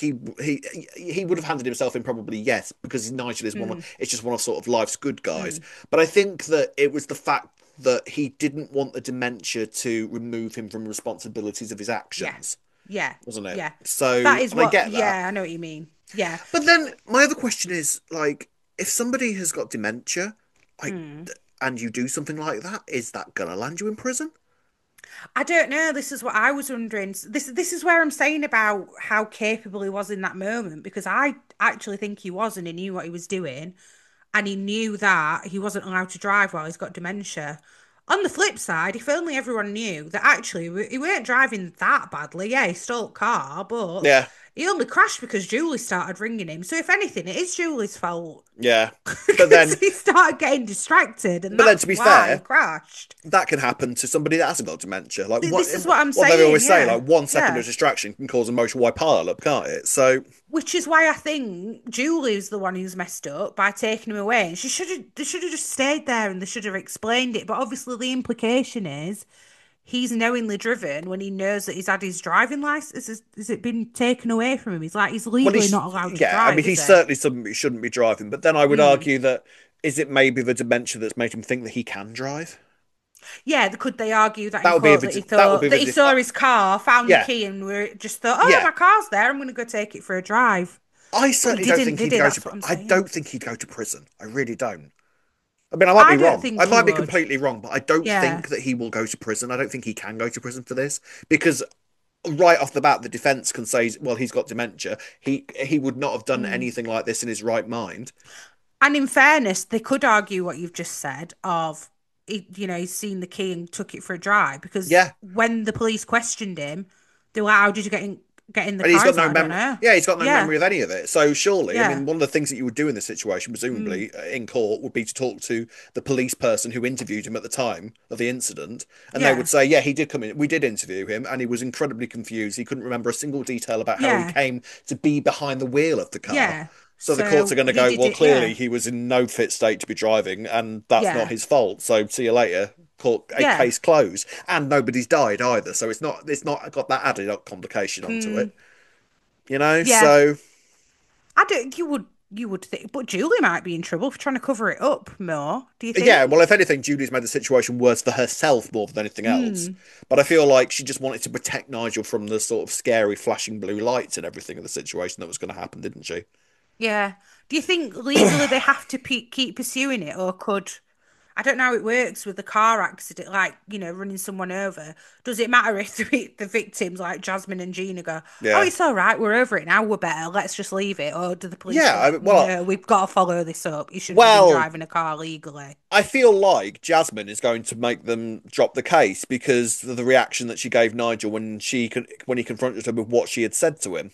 he would have handed himself in probably yes, because Nigel is Mm, it's just one of sort of life's good guys. mm, But I think that it was the fact that he didn't want the dementia to remove him from responsibilities of his yeah, actions, yeah, wasn't it? yeah. That So, is and I what, get that. yeah, I know what you mean. Yeah. But then my other question is like, if somebody has got dementia, like, Mm. and you do something like that, is that gonna land you in prison? I don't know. This is what I was wondering. This is where I'm saying about how capable he was in that moment because I actually think he was and he knew what he was doing and he knew that he wasn't allowed to drive while he's got dementia. On the flip side, if only everyone knew that actually he weren't driving that badly. Yeah, he stole a car, but Yeah, he only crashed because Julie started ringing him. So if anything, it is Julie's fault yeah. But because then, he started getting distracted and but then that's to be why he fair, crashed. that can happen to somebody that hasn't got dementia. Like This is what I'm what they saying. always say, Yeah. like 1 second Yeah. of distraction can cause a motion-wide pile-up, can't it? So Which is why I think Julie's the one who's messed up by taking him away. And they should have just stayed there and they should have explained it. But obviously the implication is he's knowingly driven when he knows that he's had his driving license. Has it been taken away from him? He's well, legally not allowed to yeah. I mean, drive, is he's he? certainly somebody who shouldn't be driving. But then I would Mm. argue that is it maybe the dementia that's made him think that he can drive? Yeah, could they argue that That in would be court that he that would be thought that the he saw his car, found the yeah, key, and just thought, oh, yeah. my car's there. I'm going to go take it for a drive. I But he certainly don't didn't, think did he'd he? go That's to. what I'm I saying. don't think he'd go to prison. I really don't. I mean, I might be I don't wrong. I think he might be would. completely wrong, but I don't Yeah. think that he will go to prison. I don't think he can go to prison for this because right off the bat, the defense can say, well, he's got dementia. He would not have done Mm. anything like this in his right mind. And in fairness, they could argue what you've just said of, he's seen the key and took it for a drive because Yeah, when the police questioned him, they were like, how did you get in the and he's car? got He's no like, I don't memory. know. Yeah, he's got no Yeah, memory of any of it. So surely, I yeah, mean, one of the things that you would do in this situation, mm, presumably in court, would be to talk to the police person who interviewed him at the time of the incident, and they yeah, would say, yeah, he did come in. We did interview him, and he was incredibly confused. He couldn't remember a single detail about how he yeah, came to be behind the wheel of the car. yeah. So the courts are So going to he go, did well, it, yeah, clearly he was in no fit state to be driving, and that's not yeah, his fault. So see you later. Court a yeah. case closed, and nobody's died either. So it's not got that added complication onto Mm, it. You know, yeah. so I don't, you would think, but Julie might be in trouble for trying to cover it up more. Do you yeah. Well, think? if anything, Julie's made the situation worse for herself more than anything else. Mm, But I feel like she just wanted to protect Nigel from the sort of scary flashing blue lights and everything of the situation that was going to happen, didn't she? yeah. Do you think legally they have to keep pursuing it, or could I don't know how it works with the car accident, like, running someone over. Does it matter if the victims, like Jasmine and Gina, go, oh, Yeah. it's all right, we're over it now, we're better, let's just leave it? Or do the police Yeah. go, Well, no, we've got to follow this up. You shouldn't have been well, driving a car legally. I feel like Jasmine is going to make them drop the case because of the reaction that she gave Nigel when he confronted her with what she had said to him.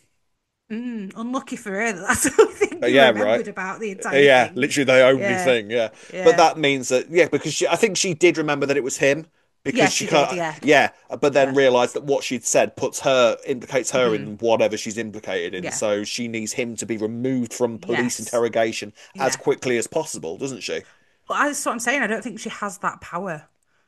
Unlucky for her that that's the only thing you Yeah, right. remembered about the entire Yeah, thing. literally the only Yeah, thing. Yeah, but yeah. that means that because I think she did remember that it was him because Yeah, she she did, can't. yeah. Yeah, but then Yeah. realised that what she'd said implicates her hmm in whatever she's implicated in. Yeah. So she needs him to be removed from police Yes. interrogation as Yeah. quickly as possible, doesn't she? But that's what I'm saying. I don't think she has that power.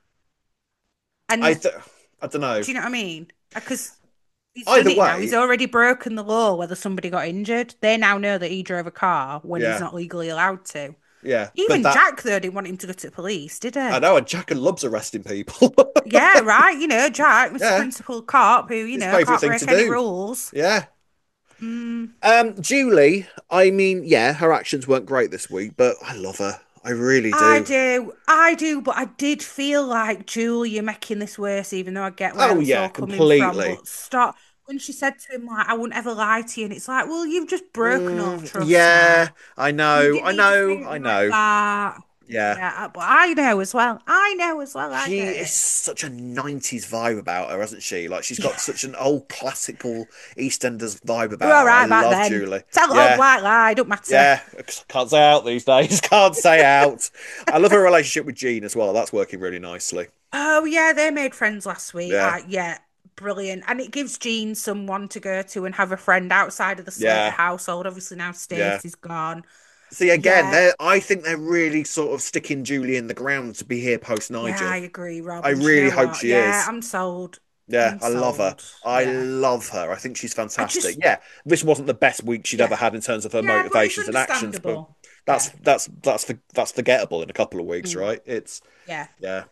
I And th I don't know. do you know what I mean? Because he's done Either it now. He's way, already broken the law whether somebody got injured. They now know that he drove a car when he's yeah, not legally allowed to. yeah, but Even that Jack, though, didn't want him to go to the police, did he? I know, and Jack and loves arresting people. Yeah, right. Jack, Mr. Yeah, Principal Cop, who, his favourite can't thing to break any do. rules. Yeah. Mm, Julie, I mean, yeah, her actions weren't great this week, but I love her. I really do. I do, but I did feel like, Julie, you're making this worse, even though I get where Oh it's yeah, all coming from. completely. But stop. When she said to him, like, I wouldn't ever lie to you, and it's like, well, you've just broken all trust, Yeah, man. I You know, didn't I need to say know, it I like know. that. Yeah. But I know as well. I know as well. I She get is it. such a 90s vibe about her, hasn't she? Like she's got Yeah, such an old classical EastEnders vibe we're about all her. I right back love then. Julie. Tell old Yeah, white lie. Don't matter. yeah. Can't say out these days. Can't say out. I love her relationship with Jean as well. That's working really nicely. Oh yeah, they made friends last week. Yeah, Yeah, brilliant. And it gives Jean someone to go to and have a friend outside of the Slater yeah, household. Obviously now yeah. Stacey's gone. See, again, Yeah, I think they're really sort of sticking Julie in the ground to be here post yeah, I Nigel. agree, Rob. I And do you really know hope what? she Yeah, is. I'm sold. Yeah, I'm I love her. sold. I Yeah. love her. I think she's I fantastic. just Yeah, this wasn't the best week she'd ever yeah. had in terms of her Yeah, but it's motivations and actions, but understandable. Yeah. that's forgettable in a couple of weeks, Mm, right? It's yeah. yeah,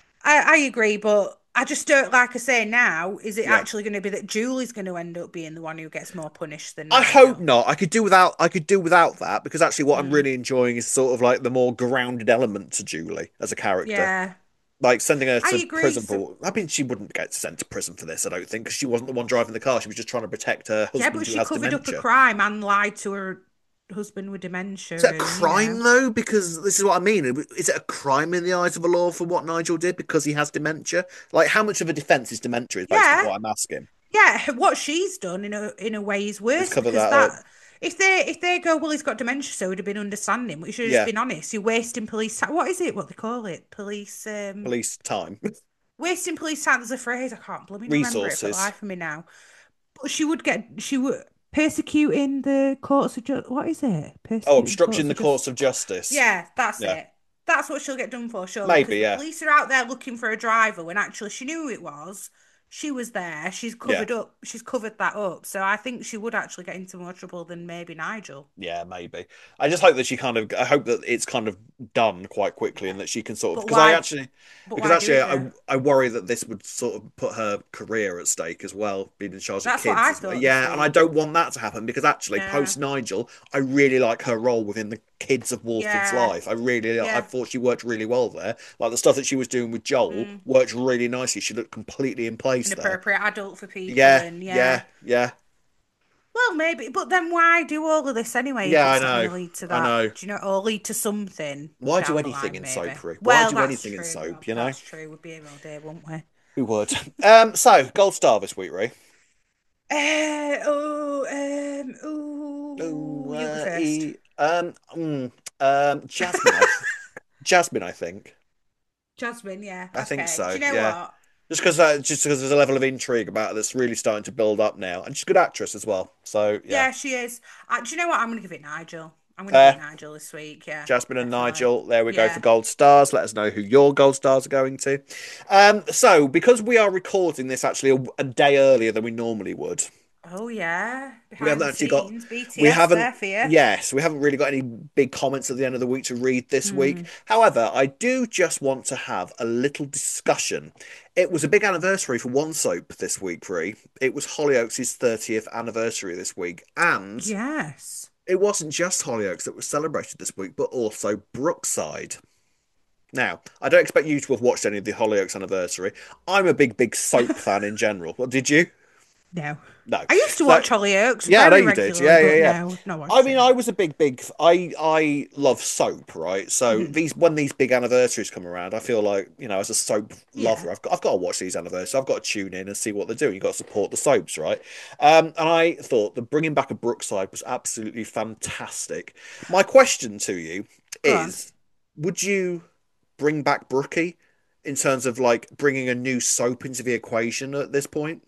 I agree, but I just don't like I say now, is it yeah. actually going to be that Julie's going to end up being the one who gets more punished than I hope Nigel? not. I could do without that because actually what I'm Mm, really enjoying is sort of like the more grounded element to Julie as a character. yeah. Like sending her I to agree. prison So for. I mean, she wouldn't get sent to prison for this, I don't think, because she wasn't the one driving the car. She was just trying to protect her yeah, husband but who she has covered up a dementia. crime and lied to her husband with Is it dementia, a and crime though? Because this is what I mean. Is it a crime in the eyes of the law for what Nigel did because he has dementia? Like, how much of a defense is dementia? Is basically yeah, what I'm asking. yeah. What she's done in a way is Let's worse cover because that up. that if they go, well, he's got dementia, so it would have been understanding. But you should have just Yeah, been honest. You're wasting police time. What is it? What they call it? Police police time, wasting police time. There's a phrase I can't blooming remember it for the resources. life of me now. But she would persecuting the courts of justice. What is it? Oh, Persecuting obstructing courts the of justice. courts of justice. Yeah, that's Yeah, it. That's what she'll get done for, surely, maybe. because the Yeah, police are out there looking for a driver when actually she knew who it was. She was there. yeah. She's covered that up. So I think she would actually get into more trouble than maybe Nigel. Yeah, maybe. I just hope that she kind of. I hope that it's kind of done quite quickly Yeah. and that she can sort of. But why? But Because why do actually, it though? I worry that this would sort of put her career at stake as well, being in charge of That's what kids. I thought this Yeah, and I week. don't want that to happen because actually, Yeah. post Nigel, I really like her role within the kids of Walford's Yeah. life. I Yeah. thought she worked really well there. Like the stuff that she was doing with Joel Mm. worked really nicely. She looked completely in place An there. appropriate adult for people, Yeah, and yeah, yeah. yeah, Well, maybe, but then why do all of this anyway if yeah. I it's not going know, to lead to I that? know. Do you know, or lead to something Why do down the anything line, in maybe? soapery? Why Well, do that's anything in true, soap? Rob. You know, That's true. We'd be here all day, wouldn't we? who would? So gold star this week, Ray. Oh, You go first. Jasmine. Jasmine, I think. Jasmine, yeah. I think Okay. Do so. you know Yeah, what? just because there's a level of intrigue about it that's really starting to build up now, and she's a good actress as well. So yeah, Yeah, she is. Do you know what? I'm going to give it Nigel. I'm going to give uh, it Nigel this week. Yeah, Jasmine and definitely. Nigel. There we go for Yeah. gold stars. Let us know who your gold stars are going to. So because we are recording this actually a day earlier than we normally would, Oh, yeah. we Behind haven't the actually got scenes. we BTS haven't there for you. yes, we haven't really got any big comments at the end of the week to read this week. Hmm. However, I do just want to have a little discussion. It was a big anniversary for one soap this week, Ree. It was Hollyoaks' 30th anniversary this week, and Yes. it wasn't just Hollyoaks that was celebrated this week, but also Brookside. Now, I don't expect you to have watched any of the Hollyoaks anniversary. I'm a big soap fan in general. What did you? No. No. I used to So watch Hollyoaks yeah, I know very you did. regularly, Yeah, yeah, but yeah. no, I've not I watched mean, it I now. was a big. I love soap, right? So Mhm. these when these big anniversaries come around, I feel like as a soap Yeah. lover, I've got to watch these anniversaries. I've got to tune in and see what they're doing. You've got to support the soaps, right? And I thought the bringing back of Brookside was absolutely fantastic. My question to you Go on. is, would you bring back Brookie in terms of like bringing a new soap into the equation at this point?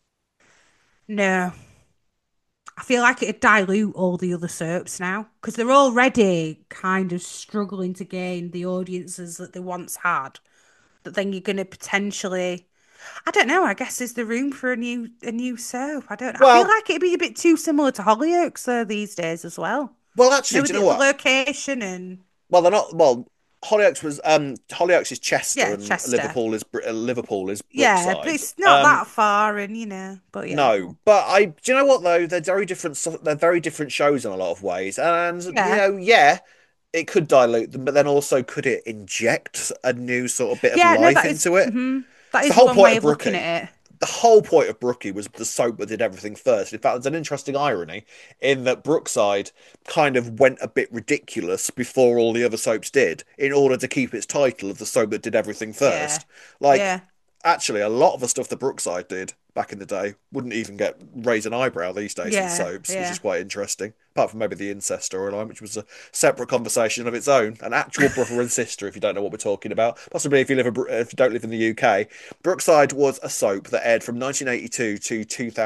No. I feel like it'd dilute all the other soaps now because they're already kind of struggling to gain the audiences that they once had. But then you're going to potentially, I don't know. I guess is the room for a new soap? I don't. I feel Well, like it'd be a bit too similar to Hollyoaks though these days as well. actually, With do you know the what? location and Well, they're not. Well, Hollyoaks is yeah, Chester and Chester. Liverpool is Yeah, but Brookside. it's not that far, and but yeah, go No, on. but do you know what though? They're very different. They're very different shows in a lot of ways, and Yeah, yeah, it could dilute them, but then also could it inject a new sort of bit of yeah. No, life that is into it? that It's the is whole one point way of of looking Brookie. at it. the whole point of Brookie was the soap that did everything first. In fact, there's an interesting irony in that Brookside kind of went a bit ridiculous before all the other soaps did in order to keep its title of the soap that did everything Yeah. first. Like, Yeah. actually, a lot of the stuff that Brookside did back in the day wouldn't even get raise an eyebrow these days in Yeah. soaps, which is Yeah. quite interesting. Apart from maybe the incest storyline, which was a separate conversation of its own, an actual brother and sister. If you don't know what we're talking about, possibly if you don't live in the UK, Brookside was a soap that aired from 1982 to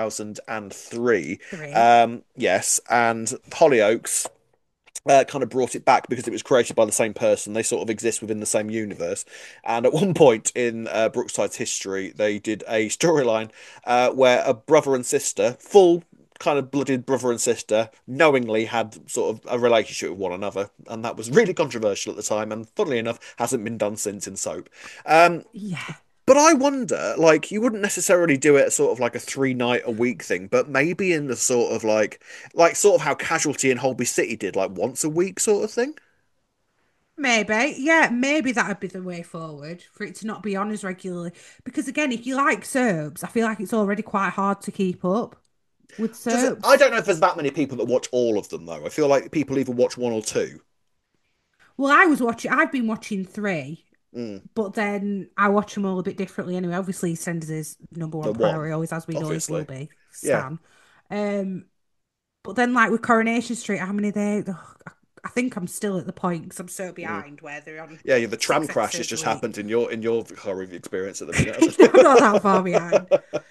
2003. 3. Yes, and Hollyoaks kind of brought it back because it was created by the same person. They sort of exist within the same universe. And at one point in Brookside's history, they did a storyline where a brother and sister, full kind of blooded brother and sister, knowingly had sort of a relationship with one another. And that was really controversial at the time. And funnily enough, hasn't been done since in soap. Um, Yeah. but I wonder, like, you wouldn't necessarily do it sort of like a 3 night a week thing, but maybe in the sort of like sort of how Casualty and Holby City did, like once a week sort of thing. Maybe, yeah, maybe that would be the way forward for it to not be on as regularly. Because again, if you like soaps, I feel like it's already quite hard to keep up with I soaps. don't know if there's that many people that watch all of them though. I feel like people either watch one or two. Well, I've been watching 3, Mm, but then I watch them all a bit differently anyway. Obviously, EastEnders is number the one one, priority, always has been, always will obviously. be. Yeah. Stan. Um, but then like with Coronation Street, how many they? Ugh, I think I'm still at the point because I'm so Mm. behind where they're on Yeah, the tram 6 crash has episodes a just week. happened in your horror experience at the minute, I'm not hasn't that far behind. it?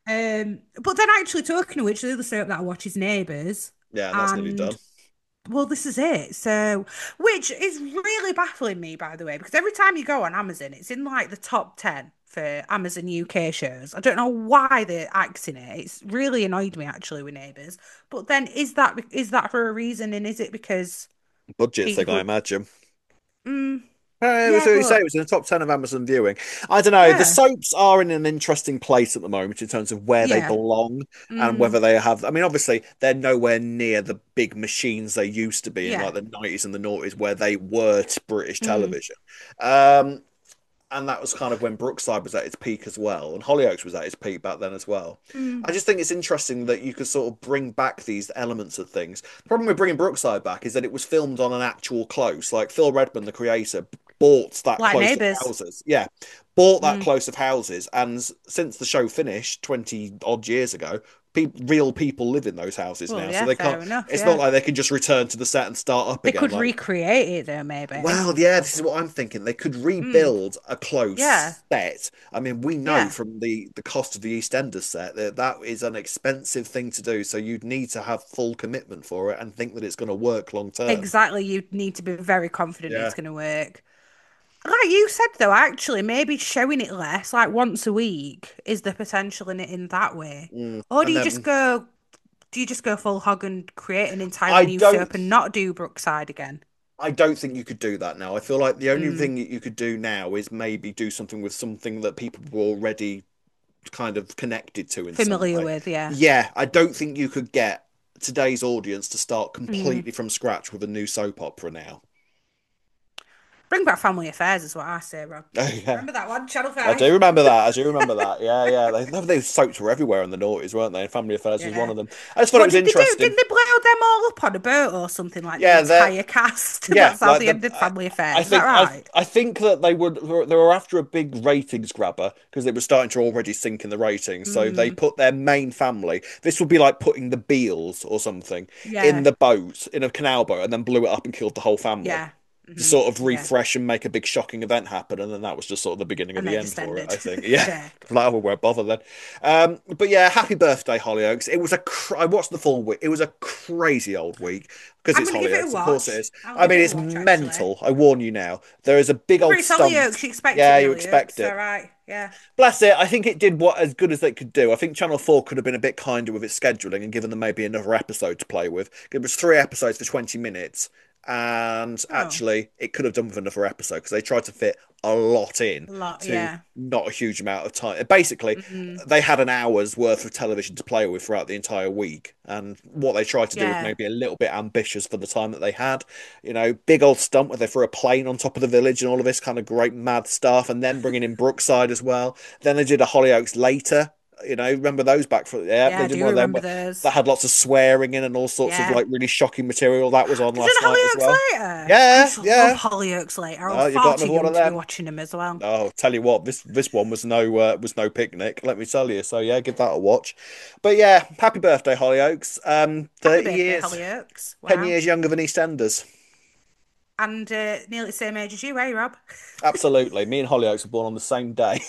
But then actually talking of which, the other soap that I watch is Neighbours. Yeah, that's nearly And done. well, this is it. So, which is really baffling me, by the way, because every time you go on Amazon, it's in like the top 10 for Amazon UK shows. I don't know why they're axing it. It's really annoyed me actually with Neighbours. But then is that for a reason? And is it because Budget thing, I people? imagine. Mm, It was yeah, what you say. It but was in the top 10 of Amazon viewing. I don't know. The yeah, soaps are in an interesting place at the moment in terms of where they yeah, belong and whether mm, they have. I mean, obviously, they're nowhere near the big machines they used to be in yeah, like the 90s and the noughties where they were British mm, television. Um, and that was kind of when Brookside was at its peak as well, and Hollyoaks was at its peak back then as well. mm, I just think it's interesting that you could sort of bring back these elements of things. The problem with bringing Brookside back is that it was filmed on an actual close. Like Phil Redmond, the creator, bought that like close of Neighbours. houses. Yeah, bought that Mm. close of houses, and since the show finished 20 odd years ago, real people live in those houses Well, now, so yeah, they can't. fair enough. It's not Yeah, like they can just return to the set and start up they again. could Like, recreate it though, maybe. well, yeah, this is what I'm thinking. They could Mm. rebuild a Yeah, close set. I mean, we know yeah, from the cost of the EastEnders set that that is an expensive thing to do. So you'd need to have full commitment for it and think that it's going to work long term. exactly. You need to be very confident it's Yeah. going to work. Like you said, though, actually, maybe showing it less, like once a week, is the potential in it in that way. Mm. Or And then do you just go full hog and create an entirely I new don't soap and not do Brookside again? I don't think you could do that now. I feel like the only Mm, thing that you could do now is maybe do something with something that people were already kind of connected to in some familiar way. with, yeah. Yeah, I don't think you could get today's audience to start Mm. completely from scratch with a new soap opera now. Bring back Family Affairs is what I say, Rob. Oh yeah. Remember that one? Channel I 5. do remember that. I do remember that. Yeah, yeah. Those soaps were everywhere in the noughties, weren't they? And Family Affairs was one Yeah. of them. I just thought it What was did they do? interesting. Didn't they blow them all up on a boat or something like the Yeah, that. entire cast? Yeah, That's how like they the. ended Family I Affairs. Is that think right? I think that they were after a big ratings grabber because it was starting to already sink in the ratings. So they Mm, put their main family. This would be like putting the Beals or something in yeah, the boat in a canal boat and then blew it up and killed the whole family yeah, to hmm, sort of yeah. refresh and make a big shocking event happen. And then that was just sort of the beginning of And the then end just for it, ended. I think. Yeah. Yeah. Like, we won't bother then. But yeah, happy birthday, Hollyoaks. It was I watched the full week. It was a crazy old week because I'm it's gonna give it a Hollyoaks. Of course it watch. is. I'll I give mean, it a it's watch actually. mental. I warn you now. There is a big But old it's stunt. Hollyoaks. You expect it Yeah, in you expect Hollyoaks, all it. right? Yeah. Bless it. I think it did what as good as they could do. I think Channel 4 could have been a bit kinder with its scheduling and given them maybe another episode to play with. It was 3 episodes for 20 minutes. And Oh, actually, it could have done with another episode because they tried to fit a lot in a lot. to Yeah. not a huge amount of time. Basically, Hmm. they had an hour's worth of television to play with throughout the entire week. And what they tried to do was Yeah. maybe a little bit ambitious for the time that they had. You know, big old stunt where they threw a plane on top of the village and all of this kind of great mad stuff. And then bringing in Brookside as well. Then they did a Hollyoaks later You know, remember those back for Yeah, they I did do one of them remember those. that had lots of swearing in and all sorts of Yeah. like really shocking material. That was on Is it last night as Hollyoaks well. Later? I Yeah, used to love yeah. Hollyoaks Later. I was Oh, you far got too another one young of to be them. watching them as well. Oh, tell you what, this one was no picnic, let me tell you. So yeah, give that a watch. But yeah, happy birthday, Hollyoaks. Happy 30 birthday, years, Hollyoaks. 10 Wow. years younger than EastEnders. And nearly the same age as you, eh, Rob? Absolutely. Me and Hollyoaks were born on the same day.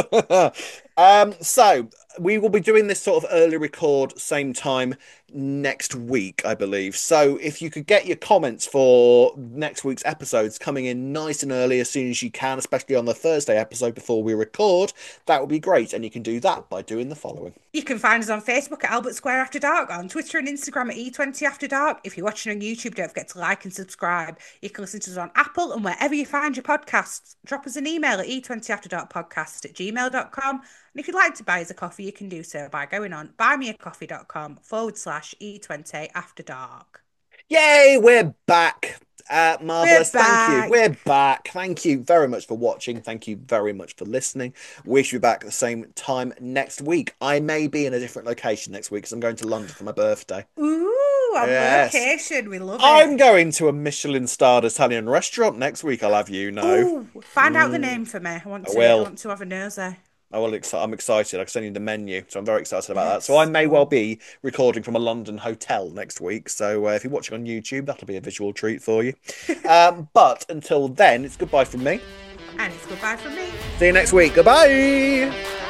So we will be doing this sort of early record same time next week, I believe. So if you could get your comments for next week's episodes coming in nice and early as soon as you can, especially on the Thursday episode before we record, that would be great. And you can do that by doing the following. You can find us on Facebook at Albert Square After Dark, on Twitter and Instagram at E20 After Dark. If you're watching on YouTube, don't forget to like and subscribe. You can listen to us on Apple and wherever you find your podcasts. Drop us an email at e20afterdarkpodcast@gmail.com. And if you'd like to buy us a coffee, you can do so by going on buymeacoffee.com/E20 After Dark. Yay, we're back. We're Marvelous. Thank you. back. We're back. Thank you very much for watching. Thank you very much for listening. We should be back at the same time next week. I may be in a different location next week because I'm going to London for my birthday. Ooh, on Yes. location. We love I'm it. going to a Michelin-starred Italian restaurant next week, I'll have you know. Ooh, find out the name for me. I want I to. I will. want to have a nosy. I'm excited. I can send you the menu, so I'm very excited about that. So I Yes, may well cool. be recording from a London hotel next week. So if you're watching on YouTube, that'll be a visual treat for you. But until then, it's goodbye from me. And it's goodbye from me. See you next week. Goodbye.